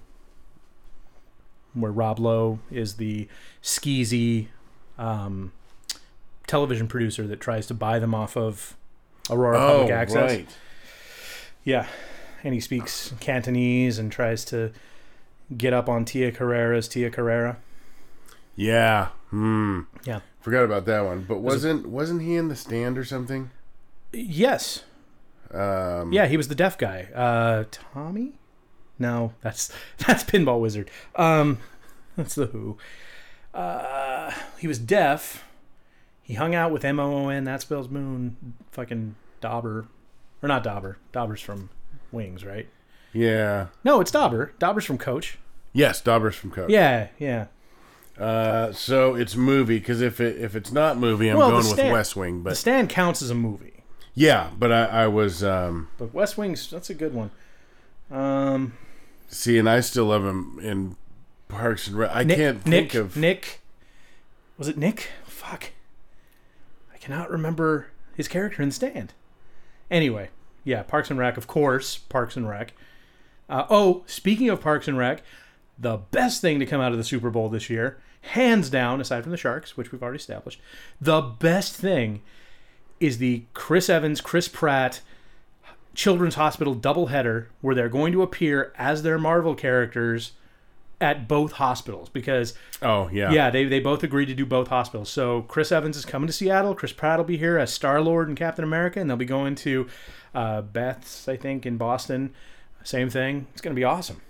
[SPEAKER 2] where Rob Lowe is the skeezy um, television producer that tries to buy them off of Aurora
[SPEAKER 1] oh,
[SPEAKER 2] Public Access.
[SPEAKER 1] Right.
[SPEAKER 2] Yeah, and he speaks Cantonese and tries to get up on Tia Carrera's Tia Carrera.
[SPEAKER 1] Yeah. Hmm.
[SPEAKER 2] Yeah.
[SPEAKER 1] Forgot about that one. But wasn't wasn't he in The Stand or something?
[SPEAKER 2] Yes.
[SPEAKER 1] Um,
[SPEAKER 2] yeah, he was the deaf guy. Uh, Tommy? No, that's that's Pinball Wizard. Um, that's the Who. Uh, he was deaf. He hung out with M O O N, that spells moon, fucking Dauber. Or not Dauber. Dauber's from Wings, right?
[SPEAKER 1] Yeah.
[SPEAKER 2] No, it's Dauber. Dauber's from Coach.
[SPEAKER 1] Yes, Dauber's from Coach.
[SPEAKER 2] Yeah, yeah.
[SPEAKER 1] Uh, so it's movie, because if it if it's not movie, I'm
[SPEAKER 2] well,
[SPEAKER 1] going
[SPEAKER 2] Stand,
[SPEAKER 1] with West Wing. But
[SPEAKER 2] The Stand counts as a movie.
[SPEAKER 1] Yeah, but I, I was... Um,
[SPEAKER 2] but West Wing's, that's a good one. Um,
[SPEAKER 1] see, and I still love him in Parks and Rec. I
[SPEAKER 2] Nick,
[SPEAKER 1] can't
[SPEAKER 2] Nick,
[SPEAKER 1] think of...
[SPEAKER 2] Nick. Was it Nick? Fuck. I cannot remember his character in The Stand. Anyway, yeah, Parks and Rec, of course, Parks and Rec. Uh, oh, speaking of Parks and Rec, the best thing to come out of the Super Bowl this year, hands down, aside from the Sharks, which we've already established, the best thing is the Chris Evans, Chris Pratt Children's Hospital doubleheader, where they're going to appear as their Marvel characters at both hospitals. Because,
[SPEAKER 1] oh, yeah.
[SPEAKER 2] Yeah, they, they both agreed to do both hospitals. So Chris Evans is coming to Seattle. Chris Pratt will be here as Star-Lord and Captain America, and they'll be going to uh, Beth's, I think, in Boston. Same thing. It's going to be awesome.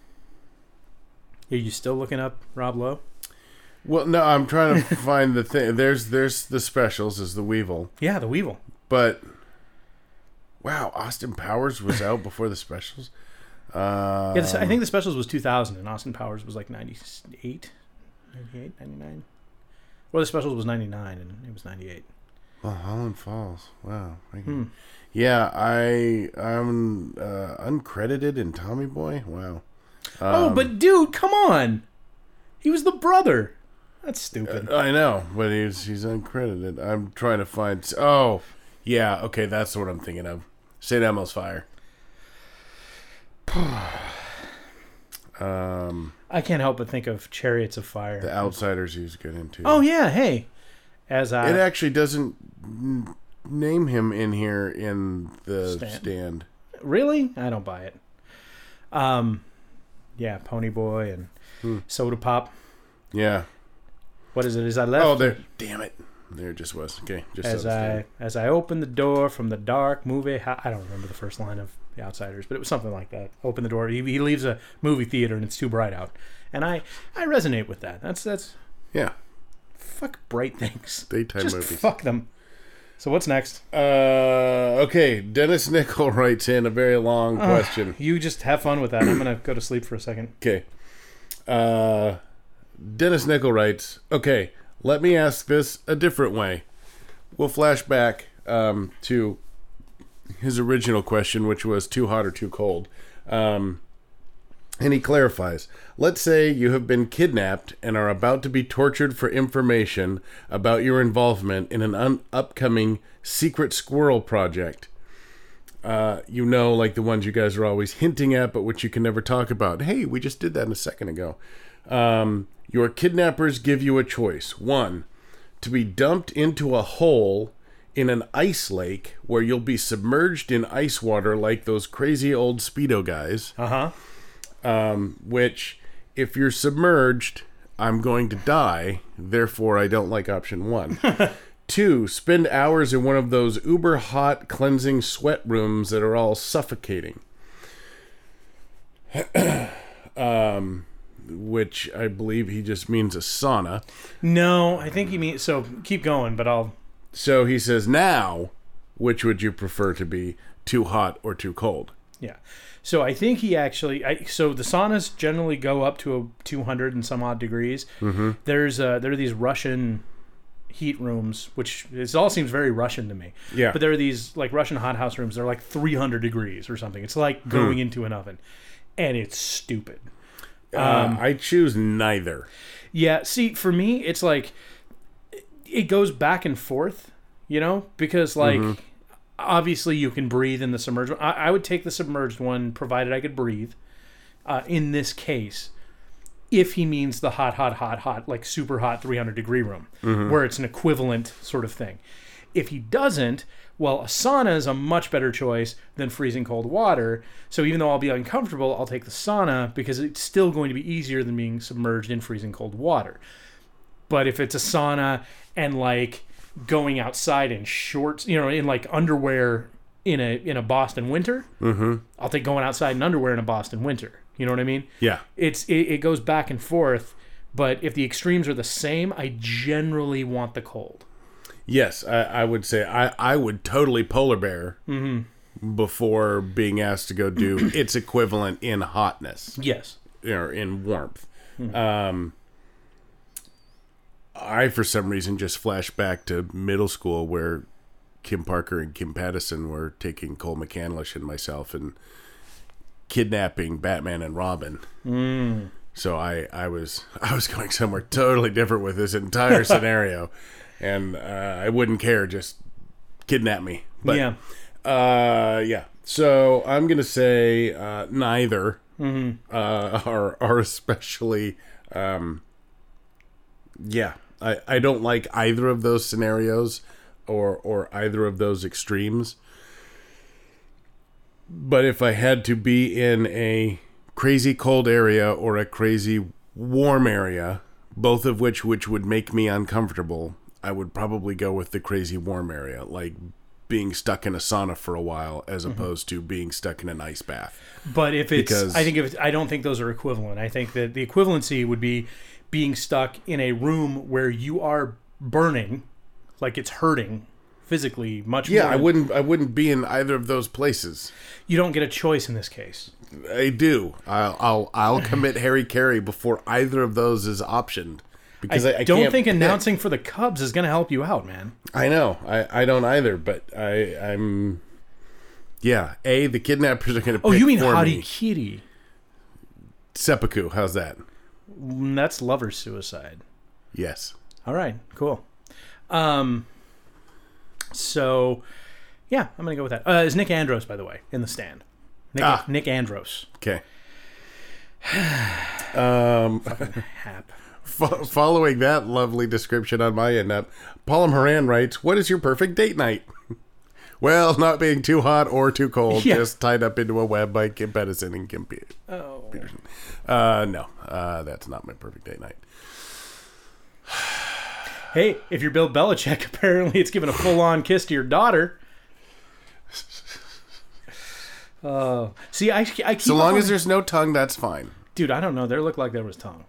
[SPEAKER 2] Are you still looking up Rob Lowe?
[SPEAKER 1] Well, no, I'm trying to find the thing. There's there's the Specials as the Weevil.
[SPEAKER 2] Yeah, the Weevil.
[SPEAKER 1] But, wow, Austin Powers was out before the Specials? Uh,
[SPEAKER 2] yeah, the, I think the Specials was two thousand, and Austin Powers was like ninety-eight, ninety-eight, ninety-nine. Well, the Specials was ninety-nine, and it was ninety-eight.
[SPEAKER 1] Well, Holland Falls. Wow.
[SPEAKER 2] Hmm.
[SPEAKER 1] Yeah, I, I'm uh, uncredited in Tommy Boy. Wow. Um,
[SPEAKER 2] oh, but dude, come on. He was the brother. That's stupid.
[SPEAKER 1] Uh, I know, but he's he's uncredited. I'm trying to find... Oh, yeah, okay, that's what I'm thinking of. Saint Elmo's Fire. um,
[SPEAKER 2] I can't help but think of Chariots of Fire.
[SPEAKER 1] The Outsiders he was good into.
[SPEAKER 2] Oh, yeah, hey. as I
[SPEAKER 1] It actually doesn't n- name him in here in the
[SPEAKER 2] Stand.
[SPEAKER 1] stand.
[SPEAKER 2] really, I don't buy it. Um, yeah, Pony Boy and
[SPEAKER 1] Hmm.
[SPEAKER 2] Soda Pop.
[SPEAKER 1] Yeah.
[SPEAKER 2] What is it? As I left,
[SPEAKER 1] Oh, there. Damn it. There it just was. Okay. Just
[SPEAKER 2] as
[SPEAKER 1] saw the
[SPEAKER 2] I
[SPEAKER 1] stand.
[SPEAKER 2] as I opened the door from the dark movie. I don't remember the first line of The Outsiders, but it was something like that. Open the door. He, he leaves a movie theater and it's too bright out, and I I resonate with that. That's that's
[SPEAKER 1] Yeah.
[SPEAKER 2] fuck bright things.
[SPEAKER 1] Daytime
[SPEAKER 2] Just
[SPEAKER 1] movies.
[SPEAKER 2] fuck them. So what's next?
[SPEAKER 1] Uh, okay. Dennis Nickel writes in a very long
[SPEAKER 2] Uh,
[SPEAKER 1] question.
[SPEAKER 2] You just have fun with that. I'm gonna go to sleep for a second.
[SPEAKER 1] Okay. Uh, Dennis Nickel writes, okay, let me ask this a different way. We'll flash back um, to his original question, which was too hot or too cold. Um, and he clarifies, let's say you have been kidnapped and are about to be tortured for information about your involvement in an un- upcoming secret squirrel project. Uh, you know, like the ones you guys are always hinting at, but which you can never talk about. Hey, we just did that a second ago. Um, your kidnappers give you a choice. One, to be dumped into a hole in an ice lake where you'll be submerged in ice water like those crazy old Speedo guys.
[SPEAKER 2] Uh huh.
[SPEAKER 1] Um, which, if you're submerged, I'm going to die. Therefore, I don't like option one. Two, spend hours in one of those uber hot cleansing sweat rooms that are all suffocating. um, which I believe he just means a sauna.
[SPEAKER 2] No, I think you mean so. Keep going, but I'll.
[SPEAKER 1] So he says, now, which would you prefer to be, too hot or too cold?
[SPEAKER 2] Yeah. So I think he actually. I, so the saunas generally go up to a two hundred and some odd degrees.
[SPEAKER 1] Mm-hmm.
[SPEAKER 2] There's uh, there are these Russian heat rooms, which it all seems very Russian to me.
[SPEAKER 1] Yeah.
[SPEAKER 2] But there are these like Russian hothouse rooms. They're like three hundred degrees or something. It's like going into an oven, and it's stupid.
[SPEAKER 1] Um, I choose neither.
[SPEAKER 2] Yeah. See, for me, it's like it goes back and forth. You know, because like.
[SPEAKER 1] Mm-hmm.
[SPEAKER 2] Obviously, you can breathe in the submerged one. I, I would take the submerged one, provided I could breathe. Uh, in this case, if he means the hot, hot, hot, hot, like super hot three hundred degree room,
[SPEAKER 1] Mm-hmm.
[SPEAKER 2] where it's an equivalent sort of thing. If he doesn't, well, a sauna is a much better choice than freezing cold water. So even though I'll be uncomfortable, I'll take the sauna because it's still going to be easier than being submerged in freezing cold water. But if it's a sauna and like going outside in shorts, you know, in like underwear in a in a Boston winter,
[SPEAKER 1] Mm-hmm.
[SPEAKER 2] I'll take going outside in underwear in a Boston winter. You know what I mean?
[SPEAKER 1] Yeah.
[SPEAKER 2] It's it, it goes back and forth, but if the extremes are the same, I generally want the cold.
[SPEAKER 1] Yes, I, I would say I, I would totally polar bear before being asked to go do its equivalent in hotness
[SPEAKER 2] Yes.
[SPEAKER 1] or in warmth. Um, I, for some reason, just flashed back to middle school where Kim Parker and Kim Pattison were taking Cole McCandlish and myself and kidnapping Batman and Robin.
[SPEAKER 2] Mm.
[SPEAKER 1] So I, I was I was going somewhere totally different with this entire scenario, and uh, I wouldn't care. Just kidnap me. But,
[SPEAKER 2] yeah.
[SPEAKER 1] Uh, yeah. So I'm gonna say uh, neither
[SPEAKER 2] Mm-hmm.
[SPEAKER 1] uh, are are especially. Um, yeah, I, I don't like either of those scenarios, or or either of those extremes. But if I had to be in a crazy cold area or a crazy warm area, both of which which would make me uncomfortable, I would probably go with the crazy warm area, like being stuck in a sauna for a while as opposed to being stuck in an ice bath.
[SPEAKER 2] But if it's,
[SPEAKER 1] Because-
[SPEAKER 2] I think if it's, I don't think those are equivalent. I think that the equivalency would be being stuck in a room where you are burning, like it's hurting physically much
[SPEAKER 1] Yeah,
[SPEAKER 2] more.
[SPEAKER 1] I wouldn't I wouldn't be in either of those places.
[SPEAKER 2] You don't get a choice in this case.
[SPEAKER 1] I do. I'll I'll, I'll commit Harry Carey before either of those is optioned. Because
[SPEAKER 2] I,
[SPEAKER 1] I, I
[SPEAKER 2] don't
[SPEAKER 1] can't
[SPEAKER 2] think
[SPEAKER 1] pick.
[SPEAKER 2] announcing for the Cubs is going to help you out, man.
[SPEAKER 1] I know. I, I don't either, but I I'm yeah. A the kidnappers are going to.
[SPEAKER 2] Oh, you mean
[SPEAKER 1] for
[SPEAKER 2] Hadi
[SPEAKER 1] me.
[SPEAKER 2] Kitty?
[SPEAKER 1] Seppuku? How's that?
[SPEAKER 2] Mm, That's lover suicide.
[SPEAKER 1] Yes.
[SPEAKER 2] All right, cool. Um, so yeah, I'm gonna go with that. Uh, is Nick Andros, by the way, in the stand? Nick,
[SPEAKER 1] Ah.
[SPEAKER 2] Nick Andros.
[SPEAKER 1] Okay. um.
[SPEAKER 2] Hap.
[SPEAKER 1] Fo- following that lovely description on my end up, Paul Moran writes, "What is your perfect date night?" Well, not being too hot or too cold,
[SPEAKER 2] Yeah.
[SPEAKER 1] just tied up into a web by Kim Pedersen and Kim Pe-
[SPEAKER 2] Oh.
[SPEAKER 1] Peterson. Uh, no, uh, that's not my perfect date night.
[SPEAKER 2] Hey, if you're Bill Belichick, apparently it's giving a full-on kiss to your daughter. Uh, see, I, I keep
[SPEAKER 1] So long
[SPEAKER 2] on-
[SPEAKER 1] as there's no tongue, that's fine.
[SPEAKER 2] Dude, I don't know. There looked like there was tongue.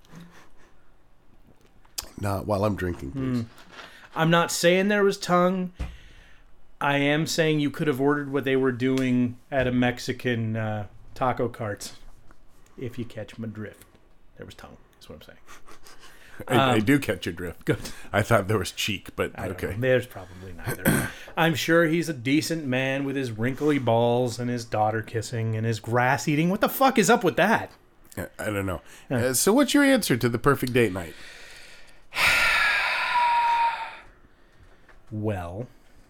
[SPEAKER 1] Not while I'm drinking, please.
[SPEAKER 2] I'm not saying there was tongue. I am saying you could have ordered what they were doing at a Mexican uh, taco carts. If you catch my drift. There was tongue. That's what I'm saying.
[SPEAKER 1] I, I
[SPEAKER 2] Um,
[SPEAKER 1] do catch your drift.
[SPEAKER 2] Good.
[SPEAKER 1] I thought there was cheek, but
[SPEAKER 2] I don't
[SPEAKER 1] okay.
[SPEAKER 2] know. There's probably neither. I'm sure he's a decent man with his wrinkly balls and his daughter kissing and his grass eating. What the fuck is up with that?
[SPEAKER 1] I I don't know. Uh, so what's your answer to the perfect date night?
[SPEAKER 2] Well,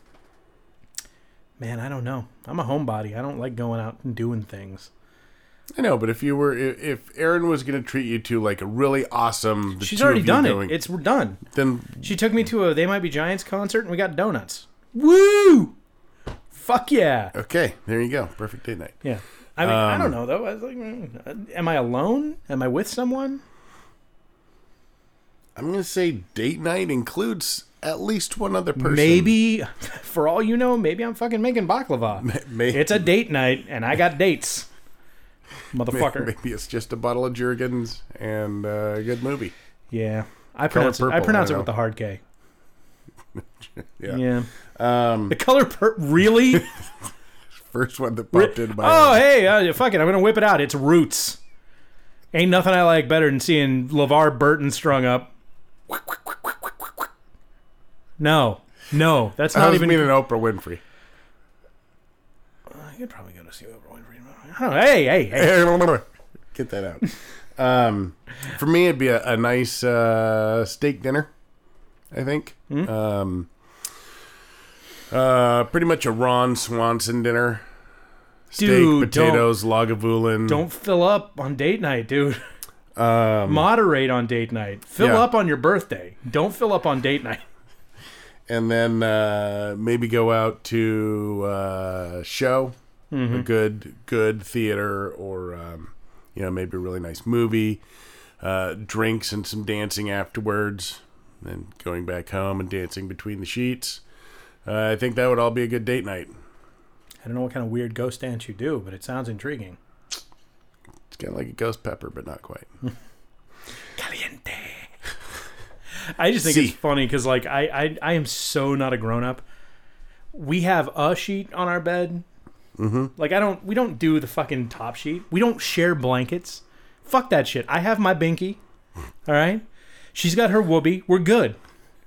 [SPEAKER 2] man, I don't know. I'm a homebody. I don't like going out and doing things.
[SPEAKER 1] I know, but if you were, if, if Erin was going to treat you to like a really awesome, the
[SPEAKER 2] She's
[SPEAKER 1] two
[SPEAKER 2] already
[SPEAKER 1] of you
[SPEAKER 2] done
[SPEAKER 1] going,
[SPEAKER 2] it. It's we're done.
[SPEAKER 1] then
[SPEAKER 2] She took me to a They Might Be Giants concert and we got donuts. Woo! Fuck yeah.
[SPEAKER 1] okay, there you go, perfect date night.
[SPEAKER 2] Yeah. I mean, I
[SPEAKER 1] Um,
[SPEAKER 2] don't know though. I was like, mm, am I alone? Am I with someone?
[SPEAKER 1] I'm going to say date night includes at least one other person.
[SPEAKER 2] Maybe, for all you know, maybe I'm fucking making baklava.
[SPEAKER 1] May-
[SPEAKER 2] It's a date night and I got dates. Motherfucker.
[SPEAKER 1] Maybe it's just a bottle of Jergens and uh, a good movie.
[SPEAKER 2] Yeah. I pronounce it, I
[SPEAKER 1] purple,
[SPEAKER 2] pronounce
[SPEAKER 1] I
[SPEAKER 2] it
[SPEAKER 1] know.
[SPEAKER 2] with the hard K.
[SPEAKER 1] Yeah.
[SPEAKER 2] Yeah.
[SPEAKER 1] Um,
[SPEAKER 2] The color per- really?
[SPEAKER 1] first one that popped into my
[SPEAKER 2] Oh,
[SPEAKER 1] head.
[SPEAKER 2] hey, uh, fuck it. I'm going to whip it out. It's Roots. Ain't nothing I like better than seeing LeVar Burton strung up. No. No. That's
[SPEAKER 1] I
[SPEAKER 2] not
[SPEAKER 1] was
[SPEAKER 2] even...
[SPEAKER 1] meaning Oprah Winfrey.
[SPEAKER 2] I could probably go to see Oprah Winfrey. I don't know. Hey, hey, hey.
[SPEAKER 1] Get that out. Um, for me, it'd be a, a nice uh, steak dinner, I think.
[SPEAKER 2] Hmm?
[SPEAKER 1] Um, uh, pretty much a Ron Swanson dinner. Steak,
[SPEAKER 2] Dude,
[SPEAKER 1] potatoes, Lagavulin.
[SPEAKER 2] Don't fill up on date night, dude.
[SPEAKER 1] Um,
[SPEAKER 2] Moderate on date night. Fill
[SPEAKER 1] Yeah.
[SPEAKER 2] up on your birthday. Don't fill up on date night.
[SPEAKER 1] and then uh, maybe go out to uh, show
[SPEAKER 2] Mm-hmm.
[SPEAKER 1] a good good theater, or um, you know, maybe a really nice movie, uh, drinks and some dancing afterwards, then going back home and dancing between the sheets. Uh, I think that would all be a good date night.
[SPEAKER 2] I don't know what kind of weird ghost dance you do, but it sounds intriguing.
[SPEAKER 1] It's kind of like a ghost pepper, but not quite.
[SPEAKER 2] Caliente. I just think
[SPEAKER 1] See.
[SPEAKER 2] it's funny because, like, I, I I am so not a grown up. We have a sheet on our bed. Mm-hmm. Like, I don't. We don't do the fucking top sheet. We don't share blankets. Fuck that shit. I have my binky. All right. She's got her whoopee. We're good.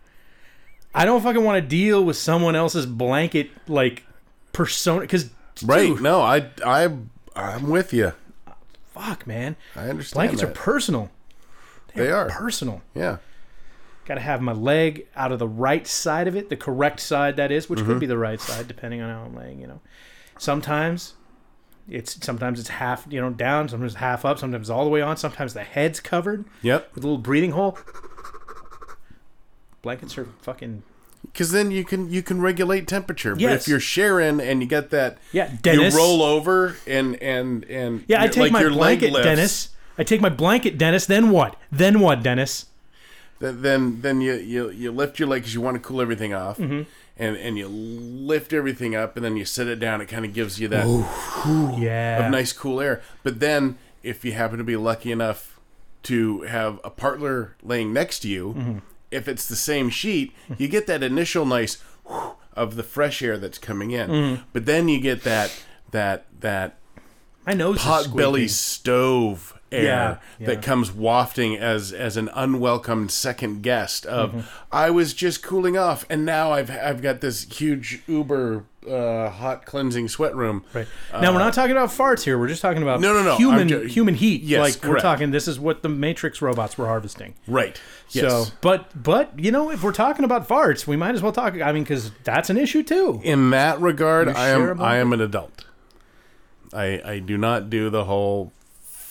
[SPEAKER 2] I don't fucking want to deal with someone else's blanket like persona. Because
[SPEAKER 1] Right? No, I I I'm with you.
[SPEAKER 2] fuck, man.
[SPEAKER 1] I understand.
[SPEAKER 2] Blankets
[SPEAKER 1] that.
[SPEAKER 2] are personal.
[SPEAKER 1] They are.
[SPEAKER 2] Personal.
[SPEAKER 1] Yeah.
[SPEAKER 2] Got to have my leg out of the right side of it, the correct side that is, which
[SPEAKER 1] Mm-hmm.
[SPEAKER 2] could be the right side depending on how I'm laying. You know, sometimes it's sometimes it's half you know down, sometimes half up, sometimes all the way on. Sometimes the head's covered
[SPEAKER 1] Yep.
[SPEAKER 2] with a little breathing hole. Blankets are fucking
[SPEAKER 1] Because then you can you can regulate temperature. But
[SPEAKER 2] Yes.
[SPEAKER 1] if you're sharing and you get that,
[SPEAKER 2] yeah, Dennis.
[SPEAKER 1] you roll over and and and
[SPEAKER 2] yeah, I
[SPEAKER 1] your-
[SPEAKER 2] take
[SPEAKER 1] like
[SPEAKER 2] my
[SPEAKER 1] your leg
[SPEAKER 2] blanket,
[SPEAKER 1] lifts,
[SPEAKER 2] Dennis. I take my blanket, Dennis. Then what? Then what, Dennis?
[SPEAKER 1] th- Then then you you, you lift your leg because you want to cool everything off,
[SPEAKER 2] Mm-hmm.
[SPEAKER 1] and and you lift everything up, and then you set it down. It kind of gives you that
[SPEAKER 2] Yeah.
[SPEAKER 1] of nice cool air. But then if you happen to be lucky enough to have a partner laying next to you,
[SPEAKER 2] Mm-hmm.
[SPEAKER 1] if it's the same sheet, you get that initial nice whew of the fresh air that's coming in.
[SPEAKER 2] Mm-hmm.
[SPEAKER 1] But then you get that that that
[SPEAKER 2] My nose is
[SPEAKER 1] potbelly
[SPEAKER 2] squeaking.
[SPEAKER 1] stove air
[SPEAKER 2] Yeah, yeah.
[SPEAKER 1] that comes wafting as as an unwelcomed second guest of
[SPEAKER 2] Mm-hmm.
[SPEAKER 1] I was just cooling off and now I've I've got this huge uber uh, hot cleansing sweat room.
[SPEAKER 2] Right. Now we're not talking about farts here. We're just talking about
[SPEAKER 1] No, no, no,
[SPEAKER 2] human
[SPEAKER 1] I'm ju-
[SPEAKER 2] human heat.
[SPEAKER 1] Yes,
[SPEAKER 2] like we're
[SPEAKER 1] correct.
[SPEAKER 2] talking. This is what the Matrix robots were harvesting.
[SPEAKER 1] Right. Yes.
[SPEAKER 2] So, but but you know, if we're talking about farts, we might as well talk. I mean, because that's an issue too.
[SPEAKER 1] in that regard,
[SPEAKER 2] You
[SPEAKER 1] I
[SPEAKER 2] share
[SPEAKER 1] am
[SPEAKER 2] a
[SPEAKER 1] I am an adult. I I do not do the whole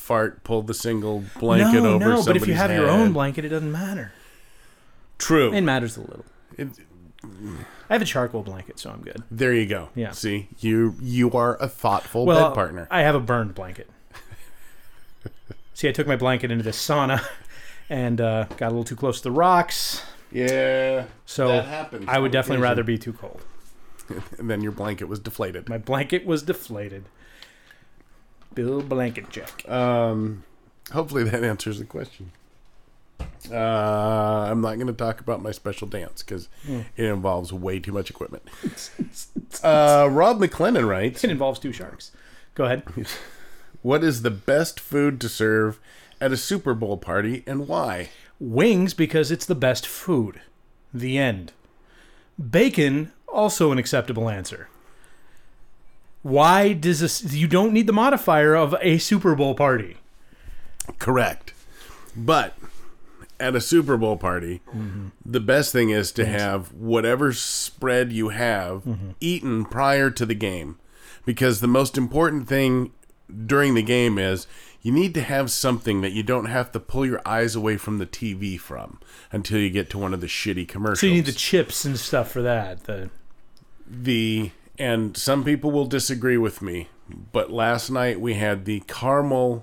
[SPEAKER 1] fart, pull the single blanket
[SPEAKER 2] no,
[SPEAKER 1] over
[SPEAKER 2] no,
[SPEAKER 1] somebody's
[SPEAKER 2] but if you have your
[SPEAKER 1] head.
[SPEAKER 2] own blanket, it doesn't matter.
[SPEAKER 1] True.
[SPEAKER 2] It matters a little.
[SPEAKER 1] It,
[SPEAKER 2] I have a charcoal blanket, so I'm good.
[SPEAKER 1] there you go.
[SPEAKER 2] Yeah.
[SPEAKER 1] See, you you are a thoughtful
[SPEAKER 2] Well,
[SPEAKER 1] bed partner.
[SPEAKER 2] I have a burned blanket. See, I took my blanket into the sauna and uh, got a little too close to the rocks.
[SPEAKER 1] Yeah.
[SPEAKER 2] So
[SPEAKER 1] that happens
[SPEAKER 2] I would
[SPEAKER 1] on
[SPEAKER 2] definitely
[SPEAKER 1] occasion.
[SPEAKER 2] rather be too cold.
[SPEAKER 1] And then your blanket was deflated.
[SPEAKER 2] My blanket was deflated. Bill Blanket Jack.
[SPEAKER 1] Um, hopefully that answers the question. Uh, I'm not going to talk about my special dance because
[SPEAKER 2] Mm.
[SPEAKER 1] it involves way too much equipment. uh, Rob McLennan writes,
[SPEAKER 2] It involves two sharks. Go ahead.
[SPEAKER 1] what is the best food to serve at a Super Bowl party and why?
[SPEAKER 2] Wings, because it's the best food. The end. Bacon, also an acceptable answer. Why does this... You don't need the modifier of a Super Bowl party.
[SPEAKER 1] Correct. But at a Super Bowl party, mm-hmm. the best thing is to yes. have whatever spread you have mm-hmm. eaten prior to the game. Because the most important thing during the game is you need to have something that you don't have to pull your eyes away from the T V from until you get to one of the shitty commercials.
[SPEAKER 2] So you need the chips and stuff for that. The
[SPEAKER 1] the and some people will disagree with me, but last night we had the caramel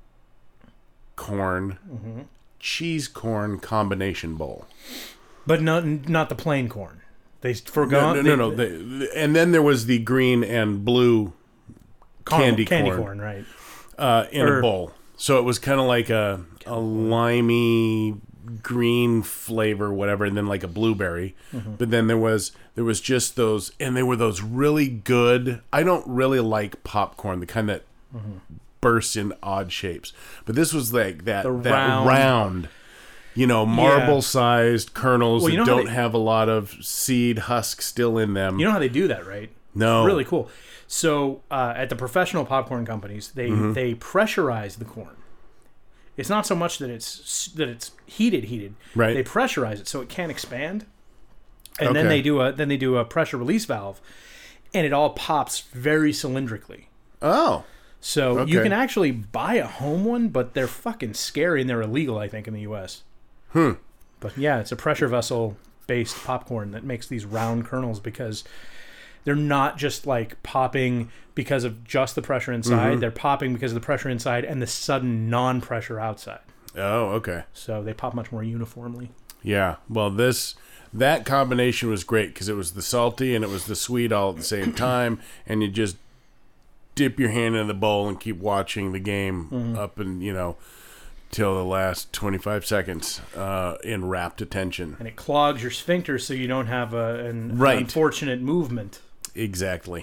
[SPEAKER 1] corn mm-hmm. cheese corn combination bowl.
[SPEAKER 2] But not not the plain corn. They forgot.
[SPEAKER 1] No, no, no. no. They, and then there was the green and blue
[SPEAKER 2] caramel,
[SPEAKER 1] candy,
[SPEAKER 2] candy
[SPEAKER 1] corn,
[SPEAKER 2] corn, right?
[SPEAKER 1] Uh, in
[SPEAKER 2] or,
[SPEAKER 1] a bowl. So it was kind of like a a limey green flavor, whatever, and then like a blueberry. Mm-hmm. But then there was there was just those, and they were those really good. I don't really like popcorn, the kind that mm-hmm. bursts in odd shapes. But this was like that
[SPEAKER 2] the
[SPEAKER 1] that
[SPEAKER 2] round.
[SPEAKER 1] round, you know, marble-sized kernels
[SPEAKER 2] well, you
[SPEAKER 1] that
[SPEAKER 2] know
[SPEAKER 1] don't
[SPEAKER 2] they,
[SPEAKER 1] have a lot of seed husk still in them.
[SPEAKER 2] You know how they do that, right?
[SPEAKER 1] No.
[SPEAKER 2] It's really cool. So uh, at the professional popcorn companies, they, mm-hmm. they pressurize the corn. It's not so much that it's that it's heated, heated.
[SPEAKER 1] Right.
[SPEAKER 2] They pressurize it so it can't expand, and
[SPEAKER 1] okay.
[SPEAKER 2] then they do a then they do a pressure release valve, and it all pops very cylindrically.
[SPEAKER 1] Oh.
[SPEAKER 2] So
[SPEAKER 1] okay.
[SPEAKER 2] you can actually buy a home one, but they're fucking scary and they're illegal, I think, in the U S.
[SPEAKER 1] Hmm.
[SPEAKER 2] But yeah, it's a pressure vessel based popcorn that makes these round kernels because they're not just like popping because of just the pressure inside. Mm-hmm. They're popping because of the pressure inside and the sudden non-pressure outside.
[SPEAKER 1] Oh, okay.
[SPEAKER 2] So they pop much more uniformly.
[SPEAKER 1] Yeah. Well, this that combination was great because it was the salty and it was the sweet all at the same time, and you just dip your hand in the bowl and keep watching the game mm-hmm. up and you know till the last twenty-five seconds uh, in rapt attention.
[SPEAKER 2] And it clogs your sphincter so you don't have a, an
[SPEAKER 1] right.
[SPEAKER 2] unfortunate movement.
[SPEAKER 1] Exactly.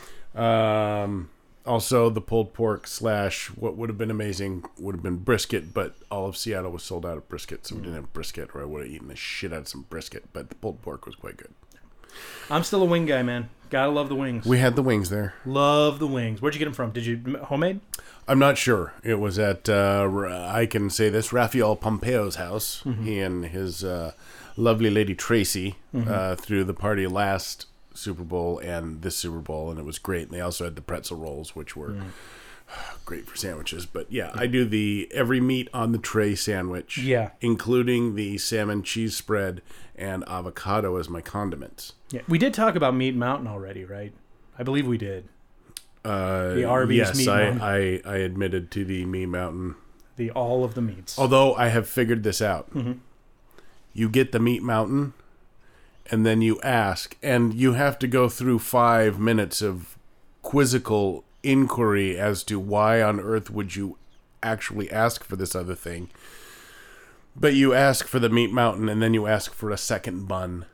[SPEAKER 1] Um, also, the pulled pork slash what would have been amazing would have been brisket, but all of Seattle was sold out of brisket, so we didn't have brisket, or I would have eaten the shit out of some brisket, but the pulled pork was quite good.
[SPEAKER 2] I'm still a wing guy, man. Gotta love the wings.
[SPEAKER 1] We had the wings there.
[SPEAKER 2] Love the wings. Where'd you get them from? Did you homemade?
[SPEAKER 1] I'm not sure. It was at, uh, I can say this, Raphael Pompeo's house.
[SPEAKER 2] Mm-hmm.
[SPEAKER 1] He and his uh, lovely lady Tracy
[SPEAKER 2] mm-hmm.
[SPEAKER 1] uh, threw the party last Super Bowl and this Super Bowl, and it was great. And they also had the pretzel rolls, which were mm. great for sandwiches. But yeah, I do the every meat on the tray sandwich,
[SPEAKER 2] yeah,
[SPEAKER 1] including the salmon cheese spread and avocado as my condiments.
[SPEAKER 2] Yeah, we did talk about Meat Mountain already, right? I believe we did.
[SPEAKER 1] Uh,
[SPEAKER 2] the Arby's
[SPEAKER 1] yes,
[SPEAKER 2] Meat
[SPEAKER 1] I,
[SPEAKER 2] Mountain.
[SPEAKER 1] I I admitted to the Meat Mountain.
[SPEAKER 2] The all of the meats.
[SPEAKER 1] Although I have figured this out.
[SPEAKER 2] Mm-hmm.
[SPEAKER 1] You get the Meat Mountain, and then you ask, and you have to go through five minutes of quizzical inquiry as to why on earth would you actually ask for this other thing. But you ask for the Meat Mountain, and then you ask for a second bun.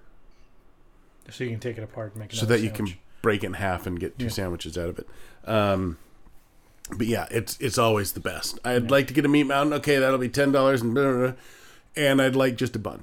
[SPEAKER 2] So you can take it apart and make
[SPEAKER 1] So that
[SPEAKER 2] sandwich.
[SPEAKER 1] you can break it in half and get two
[SPEAKER 2] yeah.
[SPEAKER 1] sandwiches out of it. Um, but yeah, it's it's always the best. I'd
[SPEAKER 2] yeah.
[SPEAKER 1] like to get a Meat Mountain. Okay, that'll be ten dollars and blah, blah, blah, and I'd like just a bun.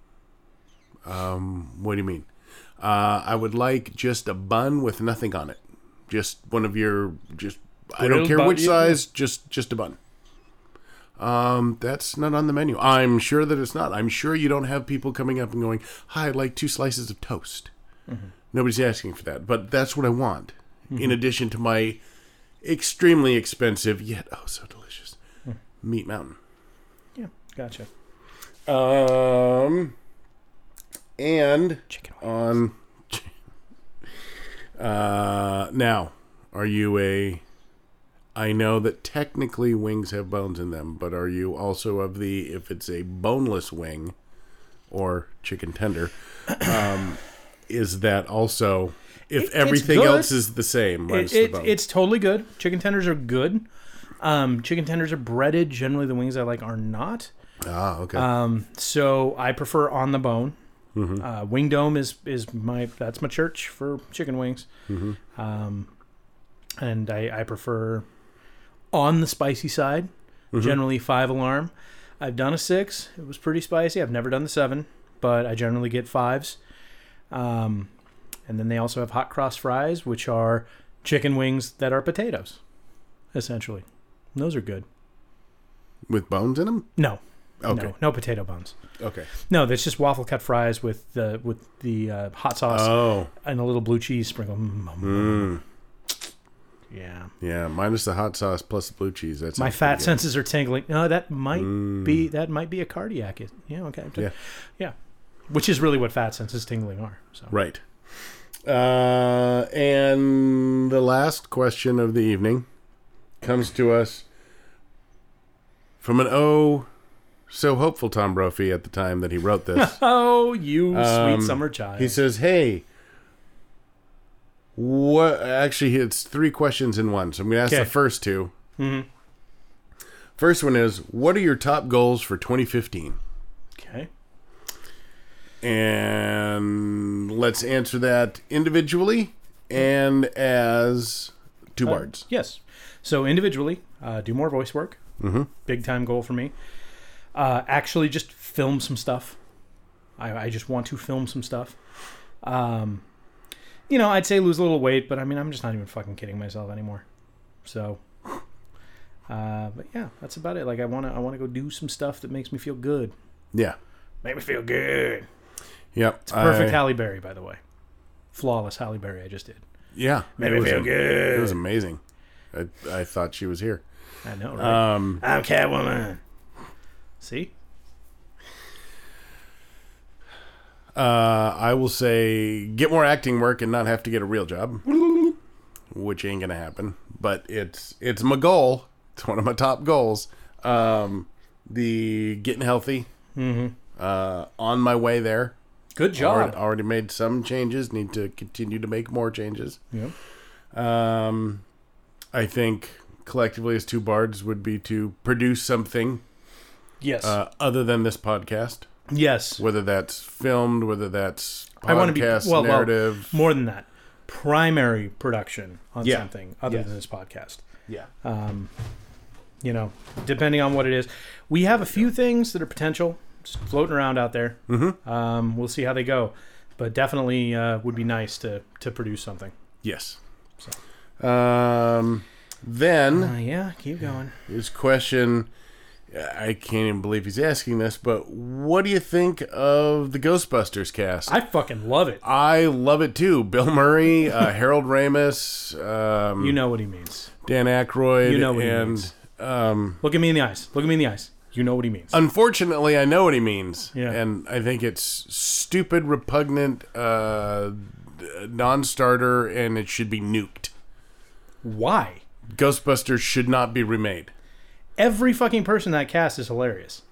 [SPEAKER 1] Um, what do you mean? Uh, I would like just a bun with nothing on it. Just one of your just. I don't care which size. Just just a bun. Um, that's not on the menu. I'm sure that it's not. I'm sure you don't have people coming up and going, "Hi, I'd like two slices of toast." Mm-hmm. Nobody's asking for that, but that's what I want. Mm-hmm. In addition to my extremely expensive yet oh so delicious Meat Mountain.
[SPEAKER 2] Yeah, gotcha.
[SPEAKER 1] Um, and
[SPEAKER 2] Chicken
[SPEAKER 1] on. Uh, now, are you a? I know that technically wings have bones in them, but are you also of the if it's a boneless wing, or chicken tender, um, is that also if
[SPEAKER 2] It-
[SPEAKER 1] everything
[SPEAKER 2] it's good.
[SPEAKER 1] else is the same? minus
[SPEAKER 2] It,
[SPEAKER 1] the
[SPEAKER 2] it,
[SPEAKER 1] bone?
[SPEAKER 2] it's totally good. Chicken tenders are good. Um, chicken tenders are breaded. Generally, the wings I like are not.
[SPEAKER 1] ah okay.
[SPEAKER 2] Um, so I prefer on the bone.
[SPEAKER 1] Mm-hmm.
[SPEAKER 2] Uh, Wing Dome is is my that's my church for chicken wings.
[SPEAKER 1] Mm-hmm.
[SPEAKER 2] Um, and I, I prefer on the spicy side.
[SPEAKER 1] Mm-hmm.
[SPEAKER 2] Generally five alarm. I've done a six. It was pretty spicy. I've never done the seven, but I generally get fives. Um, and then they also have hot cross fries, which are chicken wings that are potatoes, essentially. And those are good.
[SPEAKER 1] With bones in them?
[SPEAKER 2] No.
[SPEAKER 1] Okay.
[SPEAKER 2] No, no potato buns.
[SPEAKER 1] Okay.
[SPEAKER 2] No, that's just waffle cut fries with the with the uh, hot sauce
[SPEAKER 1] Oh.
[SPEAKER 2] and a little blue cheese sprinkle. Mm, mm,
[SPEAKER 1] Mm.
[SPEAKER 2] Yeah.
[SPEAKER 1] Yeah, minus the hot sauce plus the blue cheese. That's
[SPEAKER 2] My fat senses are tingling. No, that might
[SPEAKER 1] Mm.
[SPEAKER 2] be that might be a cardiac. Yeah, okay.
[SPEAKER 1] Yeah.
[SPEAKER 2] Yeah. Which is really what fat senses tingling are. So
[SPEAKER 1] Right. Uh, and the last question of the evening comes to us from an oh so hopeful Tom Brophy at the time that he wrote this.
[SPEAKER 2] Oh, you
[SPEAKER 1] Um,
[SPEAKER 2] sweet summer child.
[SPEAKER 1] He says, "Hey, what?" Actually, it's three questions in one. So I'm going to ask
[SPEAKER 2] Okay.
[SPEAKER 1] the first two.
[SPEAKER 2] Mhm.
[SPEAKER 1] First one is, what are your top goals for twenty fifteen?
[SPEAKER 2] Okay.
[SPEAKER 1] And let's answer that individually and as two
[SPEAKER 2] Uh,
[SPEAKER 1] bards.
[SPEAKER 2] Yes. So individually, uh, do more voice work.
[SPEAKER 1] Mm-hmm.
[SPEAKER 2] Big time goal for me. Uh, actually, just film some stuff. I, I just want to film some stuff. Um, you know, I'd say lose a little weight, but I mean, I'm just not even fucking kidding myself anymore. So, uh, but yeah, that's about it. Like, I want to, I want to go do some stuff that makes me feel good.
[SPEAKER 1] Yeah.
[SPEAKER 2] Make me feel good.
[SPEAKER 1] Yep.
[SPEAKER 2] It's a perfect
[SPEAKER 1] I-
[SPEAKER 2] Halle Berry, by the way. Flawless Halle Berry. I just did.
[SPEAKER 1] Yeah.
[SPEAKER 2] Made
[SPEAKER 1] it
[SPEAKER 2] me
[SPEAKER 1] was
[SPEAKER 2] feel
[SPEAKER 1] am-
[SPEAKER 2] good.
[SPEAKER 1] It was amazing. I, I thought she was here.
[SPEAKER 2] I know, right?
[SPEAKER 1] Um,
[SPEAKER 2] I'm Catwoman. See?
[SPEAKER 1] uh, I will say get more acting work and not have to get a real job, which ain't gonna happen. But it's it's my goal. It's one of my top goals. Um, the getting healthy.
[SPEAKER 2] Mm-hmm.
[SPEAKER 1] Uh, on my way there.
[SPEAKER 2] Good job.
[SPEAKER 1] Already, already made some changes. Need to continue to make more changes.
[SPEAKER 2] Yep.
[SPEAKER 1] Um, I think collectively as two bards would be to produce something
[SPEAKER 2] Yes.
[SPEAKER 1] uh, other than this podcast.
[SPEAKER 2] yes.
[SPEAKER 1] Whether that's filmed, whether that's podcast,
[SPEAKER 2] I want to be well, well,
[SPEAKER 1] narrative.
[SPEAKER 2] more than that. Primary production on
[SPEAKER 1] Yeah.
[SPEAKER 2] something other
[SPEAKER 1] Yes.
[SPEAKER 2] than this podcast.
[SPEAKER 1] Yeah.
[SPEAKER 2] Um, you know, depending on what it is, we have a few things that are potential just floating around out there.
[SPEAKER 1] Mm-hmm.
[SPEAKER 2] Um, we'll see how they go, but definitely uh, would be nice to to produce something.
[SPEAKER 1] Yes.
[SPEAKER 2] So.
[SPEAKER 1] Um, then
[SPEAKER 2] Uh, yeah, keep going.
[SPEAKER 1] his question, I can't even believe he's asking this, but what do you think of the Ghostbusters cast?
[SPEAKER 2] I fucking love it.
[SPEAKER 1] I love it too. Bill Murray, uh, Harold Ramis, um,
[SPEAKER 2] You know what he means.
[SPEAKER 1] Dan Aykroyd,
[SPEAKER 2] You know what he
[SPEAKER 1] and
[SPEAKER 2] means.
[SPEAKER 1] um,
[SPEAKER 2] Look at me in the eyes. Look at me in the eyes. You know what he means.
[SPEAKER 1] unfortunately, I know what he means,
[SPEAKER 2] Yeah.
[SPEAKER 1] and I think it's stupid, repugnant, uh, non-starter, and it should be nuked.
[SPEAKER 2] Why?
[SPEAKER 1] Ghostbusters should not be remade.
[SPEAKER 2] Every fucking person in that cast is hilarious.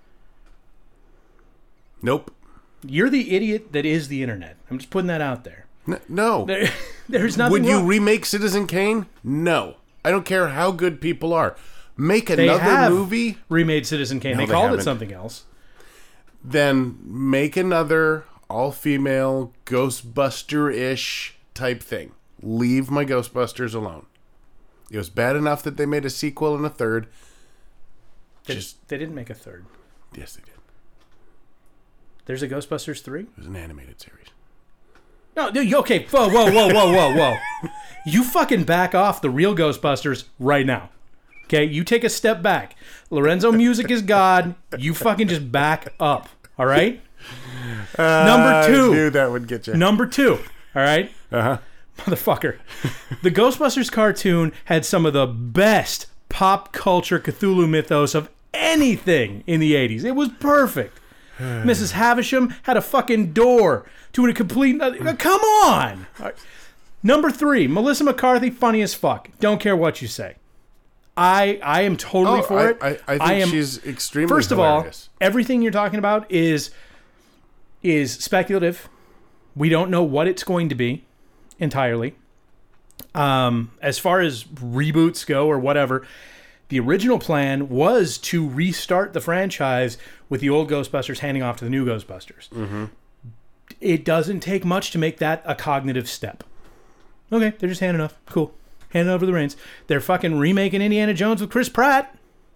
[SPEAKER 1] Nope.
[SPEAKER 2] You're the idiot that is the internet. I'm just putting that out there.
[SPEAKER 1] N- no.
[SPEAKER 2] There, there's nothing
[SPEAKER 1] Would you
[SPEAKER 2] wrong.
[SPEAKER 1] remake Citizen Kane? No. I don't care how good people are. Make
[SPEAKER 2] They
[SPEAKER 1] another
[SPEAKER 2] have
[SPEAKER 1] movie,
[SPEAKER 2] remade Citizen Kane.
[SPEAKER 1] No,
[SPEAKER 2] they
[SPEAKER 1] they
[SPEAKER 2] called
[SPEAKER 1] haven't.
[SPEAKER 2] it something else.
[SPEAKER 1] then make another all-female Ghostbuster-ish type thing. Leave my Ghostbusters alone. It was bad enough that they made a sequel and a third.
[SPEAKER 2] They,
[SPEAKER 1] Just
[SPEAKER 2] they didn't make a third.
[SPEAKER 1] yes, they did.
[SPEAKER 2] There's a Ghostbusters three?
[SPEAKER 1] It was an animated series.
[SPEAKER 2] No, dude, okay. Whoa, whoa, whoa, whoa, whoa, whoa. You fucking back off the real Ghostbusters right now. Okay? You take a step back. Lorenzo Music is God. You fucking just back up. All right? Number two.
[SPEAKER 1] I knew that would get you.
[SPEAKER 2] Number two. All right?
[SPEAKER 1] Uh-huh.
[SPEAKER 2] Motherfucker. The Ghostbusters cartoon had some of the best pop culture Cthulhu mythos of anything in the eighties. It was perfect. Missus Havisham had a fucking door to a complete... Uh, come on! Right. Number three, Melissa McCarthy, funny as fuck. Don't care what you say. I I am totally
[SPEAKER 1] oh,
[SPEAKER 2] for
[SPEAKER 1] I,
[SPEAKER 2] it.
[SPEAKER 1] I, I think
[SPEAKER 2] I am,
[SPEAKER 1] she's extremely
[SPEAKER 2] First
[SPEAKER 1] hilarious.
[SPEAKER 2] of all, everything you're talking about is is speculative. We don't know what it's going to be entirely. Um, as far as reboots go or whatever, the original plan was to restart the franchise with the old Ghostbusters handing off to the new Ghostbusters.
[SPEAKER 1] Mm-hmm.
[SPEAKER 2] It doesn't take much to make that a cognitive step. Okay, they're just handing off. Cool. Handing over the reins. They're fucking remaking Indiana Jones with Chris Pratt.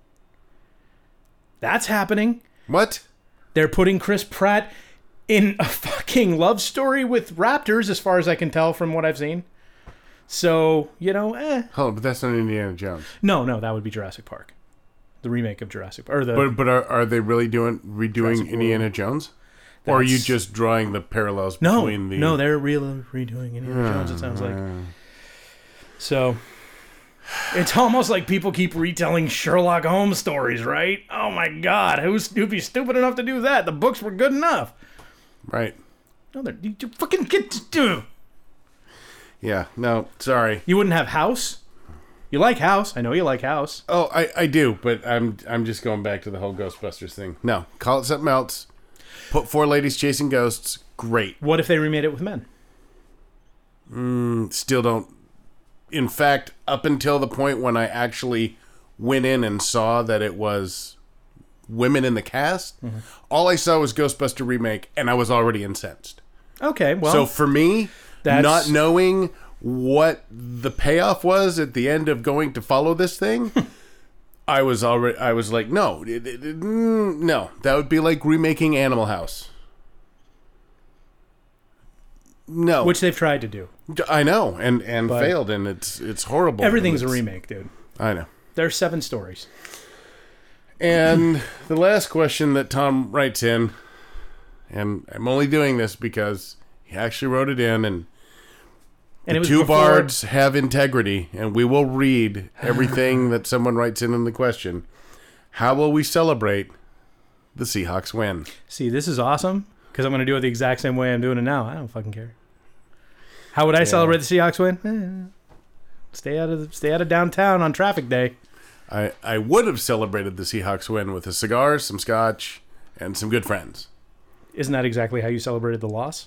[SPEAKER 2] That's happening.
[SPEAKER 1] What?
[SPEAKER 2] They're putting Chris Pratt in a fucking love story with raptors, as far as I can tell from what I've seen. So, you know, eh.
[SPEAKER 1] Oh, but that's not Indiana Jones.
[SPEAKER 2] No, no, that would be Jurassic Park. The remake of Jurassic Park. Or the,
[SPEAKER 1] But but are, are they really doing redoing
[SPEAKER 2] Jurassic
[SPEAKER 1] Indiana
[SPEAKER 2] World.
[SPEAKER 1] Jones? Or are you
[SPEAKER 2] That's-
[SPEAKER 1] just drawing the parallels
[SPEAKER 2] no,
[SPEAKER 1] between the...
[SPEAKER 2] no, they're real redoing Indiana Jones, it sounds like. So, it's almost like people keep retelling Sherlock Holmes stories, right? Oh my God, who's who'd be stupid enough to do that? The books were good enough.
[SPEAKER 1] Right.
[SPEAKER 2] No, they're you, you fucking get to do.
[SPEAKER 1] Yeah, no, sorry.
[SPEAKER 2] You wouldn't have House. You like House? I know you like House.
[SPEAKER 1] Oh, I, I do, but I'm I'm just going back to the whole Ghostbusters thing. No, call it something else. Put four ladies chasing ghosts. Great.
[SPEAKER 2] What if they remade it with men?
[SPEAKER 1] Mm, still don't. In fact, up until the point when I actually went in and saw that it was women in the cast, mm-hmm. all I saw was Ghostbuster remake, and I was already incensed.
[SPEAKER 2] Okay, well,
[SPEAKER 1] so for me,
[SPEAKER 2] that's...
[SPEAKER 1] not knowing what the payoff was at the end of going to follow this thing, I was already. I was like, no, it, it, it, no, that would be like remaking Animal House. No,
[SPEAKER 2] which they've tried to do.
[SPEAKER 1] I know, and and
[SPEAKER 2] But
[SPEAKER 1] failed, and it's it's horrible.
[SPEAKER 2] Everything's
[SPEAKER 1] it's,
[SPEAKER 2] a remake, dude.
[SPEAKER 1] I know.
[SPEAKER 2] There's seven stories.
[SPEAKER 1] And the last question that Tom writes in, and I'm only doing this because he actually wrote it in, and,
[SPEAKER 2] and
[SPEAKER 1] the
[SPEAKER 2] it was
[SPEAKER 1] two
[SPEAKER 2] before...
[SPEAKER 1] bards have integrity, and we will read everything that someone writes in in the question. How will we celebrate the Seahawks win?
[SPEAKER 2] See, this is awesome, because I'm going to do it the exact same way I'm doing it now. I don't fucking care. How would I yeah. celebrate the Seahawks win? Eh, stay out of the, stay out of downtown on traffic day.
[SPEAKER 1] I, I would have celebrated the Seahawks win with a cigar, some scotch, and some good friends.
[SPEAKER 2] Isn't that exactly how you celebrated the loss?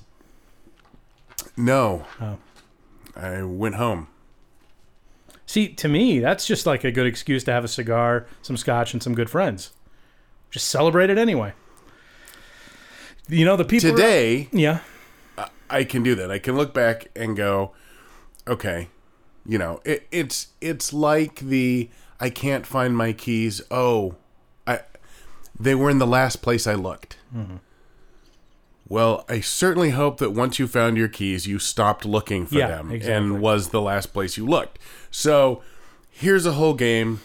[SPEAKER 1] No.
[SPEAKER 2] Oh.
[SPEAKER 1] I went home.
[SPEAKER 2] See, to me, that's just like a good excuse to have a cigar, some scotch, and some good friends. Just celebrate it anyway. You know, the people...
[SPEAKER 1] Today...
[SPEAKER 2] Are, yeah.
[SPEAKER 1] I can do that. I can look back and go, okay, you know, it, it's it's like the I can't find my keys. Oh, I they were in the last place I looked. Mm-hmm. Well, I certainly hope that once you found your keys, you stopped looking for
[SPEAKER 2] yeah,
[SPEAKER 1] them
[SPEAKER 2] exactly.
[SPEAKER 1] and was the last place you looked. So here's a whole game,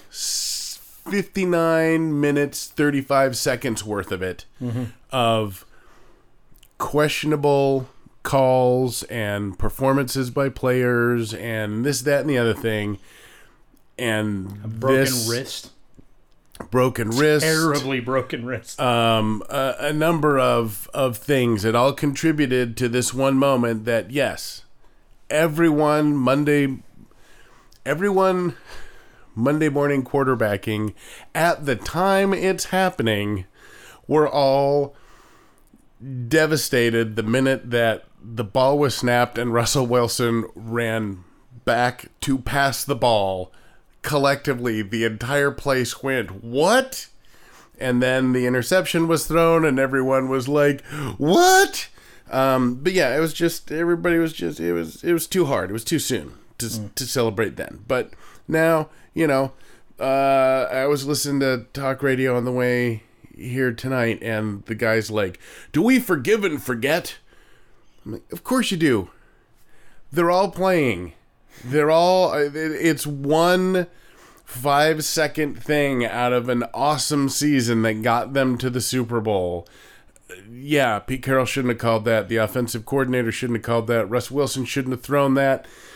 [SPEAKER 1] fifty-nine minutes, thirty-five seconds worth of it, mm-hmm. of questionable calls and performances by players and this, that, and the other thing. And
[SPEAKER 2] a broken
[SPEAKER 1] this
[SPEAKER 2] wrist.
[SPEAKER 1] Broken wrist.
[SPEAKER 2] Terribly broken wrist.
[SPEAKER 1] Um, a, a number of, of things that all contributed to this one moment that, yes, everyone Monday, everyone Monday morning quarterbacking at the time it's happening, we're all devastated the minute that the ball was snapped and Russell Wilson ran back to pass the ball. Collectively, the entire place went, what? And then the interception was thrown and everyone was like, what? Um, but yeah, it was just, everybody was just, it was it was too hard. It was too soon to, mm. to celebrate then. But now, you know, uh, I was listening to talk radio on the way here tonight and the guy's like, do we forgive and forget? I'm like, of course you do. They're all playing. They're all, it's one five second thing out of an awesome season that got them to the Super Bowl. Yeah, Pete Carroll shouldn't have called that. The offensive coordinator shouldn't have called that. Russ Wilson shouldn't have thrown that.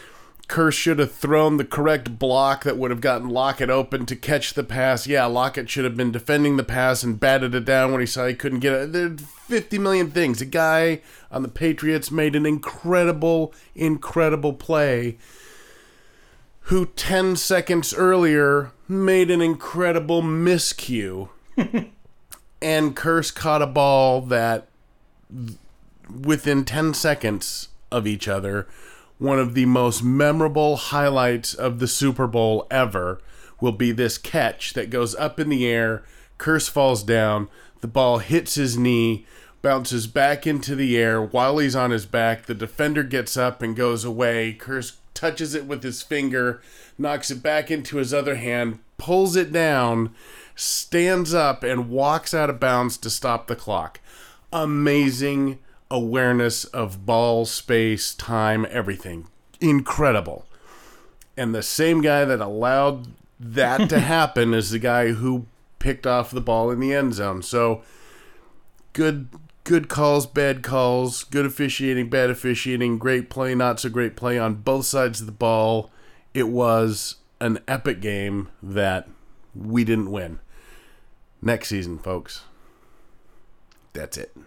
[SPEAKER 1] Kerr should have thrown the correct block that would have gotten Lockett open to catch the pass. Yeah, Lockett should have been defending the pass and batted it down when he saw he couldn't get it. There are fifty million things. A guy on the Patriots made an incredible, incredible play who ten seconds earlier made an incredible miscue. And Kerr caught a ball that within ten seconds of each other, one of the most memorable highlights of the Super Bowl ever will be this catch that goes up in the air. Kerr falls down. The ball hits his knee, bounces back into the air. While he's on his back, the defender gets up and goes away. Kerr touches it with his finger, knocks it back into his other hand, pulls it down, stands up, and walks out of bounds to stop the clock. Amazing awareness of ball, space, time, everything. Incredible. And the same guy that allowed that to happen is the guy who picked off the ball in the end zone. So good good calls, bad calls, good officiating, bad officiating, great play, not so great play on both sides of the ball. It was an epic game that we didn't win. Next season, folks. That's it.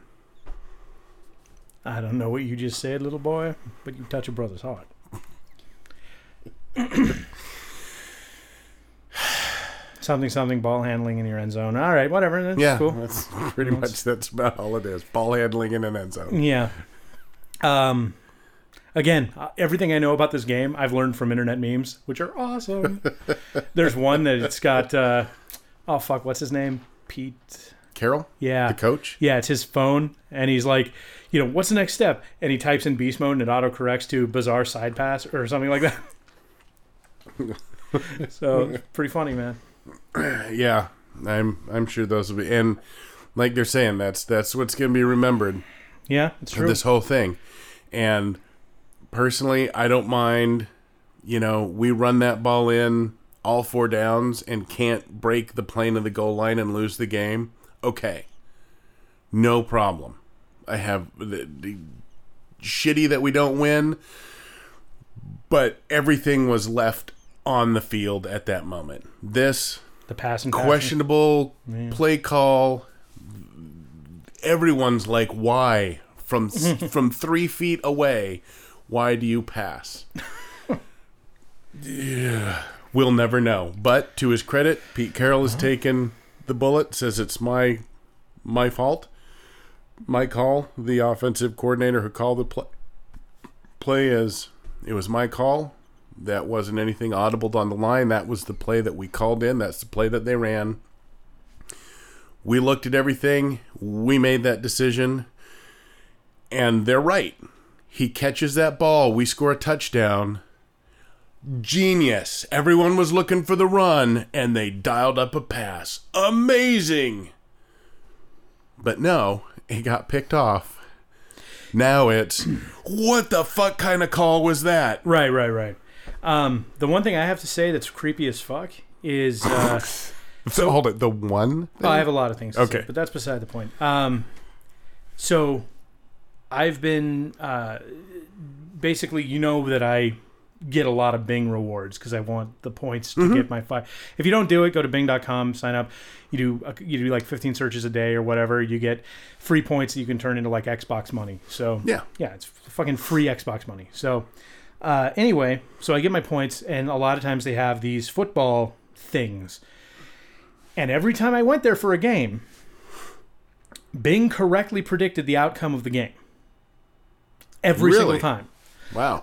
[SPEAKER 2] I don't know what you just said, little boy, but you touch a brother's heart. something, something, ball handling in your end zone. All right, whatever. That's
[SPEAKER 1] yeah,
[SPEAKER 2] cool.
[SPEAKER 1] that's pretty much, that's about all it is. Ball handling in an end zone.
[SPEAKER 2] Yeah. Um, again, everything I know about this game, I've learned from internet memes, which are awesome. There's one that it's got, uh, oh, fuck, what's his name? Pete...
[SPEAKER 1] Carroll?
[SPEAKER 2] Yeah.
[SPEAKER 1] The coach?
[SPEAKER 2] Yeah, it's his phone, and he's like, you know, what's the next step? And he types in beast mode, and it autocorrects to bizarre side pass or something like that. So, it's pretty funny, man.
[SPEAKER 1] Yeah, I'm I'm sure those will be, and like they're saying, that's that's what's going to be remembered.
[SPEAKER 2] Yeah, it's true.
[SPEAKER 1] This whole thing. And personally, I don't mind, you know, we run that ball in all four downs and can't break the plane of the goal line and lose the game. Okay, no problem. I have the, the shitty that we don't win, but everything was left on the field at that moment. This
[SPEAKER 2] the passing
[SPEAKER 1] questionable
[SPEAKER 2] passing.
[SPEAKER 1] play call. Everyone's like, why from from three feet away? Why do you pass? Yeah, we'll never know. But to his credit, Pete Carroll has uh-huh. taken the bullet, says it's my my fault, my call. The offensive coordinator who called the play, play is, it was my call. That wasn't anything audible on the line. That was the play that we called in. That's the play that they ran. We looked at everything. We made that decision. And they're right. He catches that ball. We score a touchdown. Genius. Everyone was looking for the run, and they dialed up a pass. Amazing. But no, he got picked off. Now it's, what the fuck kind of call was that?
[SPEAKER 2] Right, right, right. Um, the one thing I have to say that's creepy as fuck is... Uh,
[SPEAKER 1] so, hold it, the one?
[SPEAKER 2] Oh, I have a lot of things to
[SPEAKER 1] okay.
[SPEAKER 2] say, but that's beside the point. Um, so, I've been... Uh, basically, you know that I get a lot of Bing rewards because I want the points to mm-hmm. get my five. If you don't do it, go to bing dot com, sign up. You do you do like fifteen searches a day or whatever. You get free points that you can turn into like Xbox money. So
[SPEAKER 1] yeah,
[SPEAKER 2] yeah, it's fucking free Xbox money. So uh, anyway, so I get my points, and a lot of times they have these football things. And every time I went there for a game, Bing correctly predicted the outcome of the game. Every
[SPEAKER 1] really?
[SPEAKER 2] single time.
[SPEAKER 1] Wow.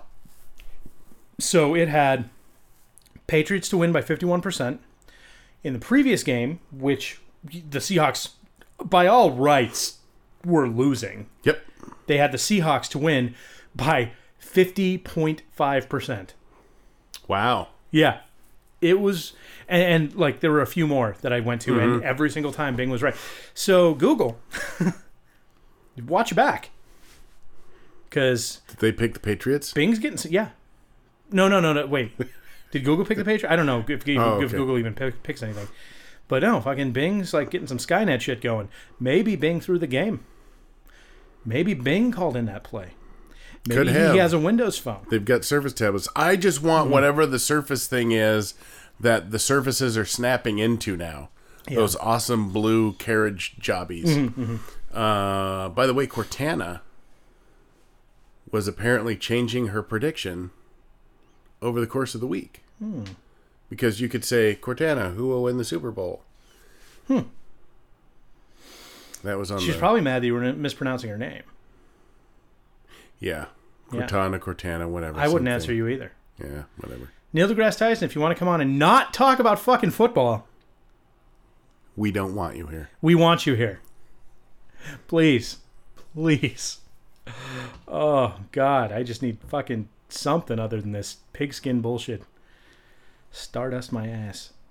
[SPEAKER 2] So it had Patriots to win by fifty-one percent. In the previous game, which the Seahawks, by all rights, were losing.
[SPEAKER 1] Yep.
[SPEAKER 2] They had the Seahawks to win by fifty point five percent.
[SPEAKER 1] Wow.
[SPEAKER 2] Yeah. It was, and, and like there were a few more that I went to,
[SPEAKER 1] mm-hmm.
[SPEAKER 2] and every single time Bing was right. So Google, watch your back. Because
[SPEAKER 1] did they pick the Patriots?
[SPEAKER 2] Bing's getting, yeah. No, no, no, no. Wait, did Google pick the Patriots? I don't know if, if,
[SPEAKER 1] oh, okay.
[SPEAKER 2] if Google even pick, picks anything. But no, fucking Bing's like getting some Skynet shit going. Maybe Bing threw the game. Maybe Bing called in that play. Maybe
[SPEAKER 1] Could have.
[SPEAKER 2] he has a Windows phone.
[SPEAKER 1] They've got Surface tablets. I just want whatever the Surface thing is that the Surfaces are snapping into now. Yeah. Those awesome blue carriage jobbies. Mm-hmm, mm-hmm. Uh, by the way, Cortana was apparently changing her prediction over the course of the week. Hmm. Because you could say, Cortana, who will win the Super Bowl?
[SPEAKER 2] Hmm.
[SPEAKER 1] That was on
[SPEAKER 2] She's
[SPEAKER 1] the...
[SPEAKER 2] probably mad that you were mispronouncing her name.
[SPEAKER 1] Yeah. Cortana, yeah. Cortana, whatever.
[SPEAKER 2] I wouldn't answer you either.
[SPEAKER 1] Yeah, whatever.
[SPEAKER 2] Neil deGrasse Tyson, if you want to come on and not talk about fucking football...
[SPEAKER 1] We don't want you here.
[SPEAKER 2] We want you here. Please. Please. Oh, God. I just need fucking something other than this pigskin bullshit. Stardust my ass.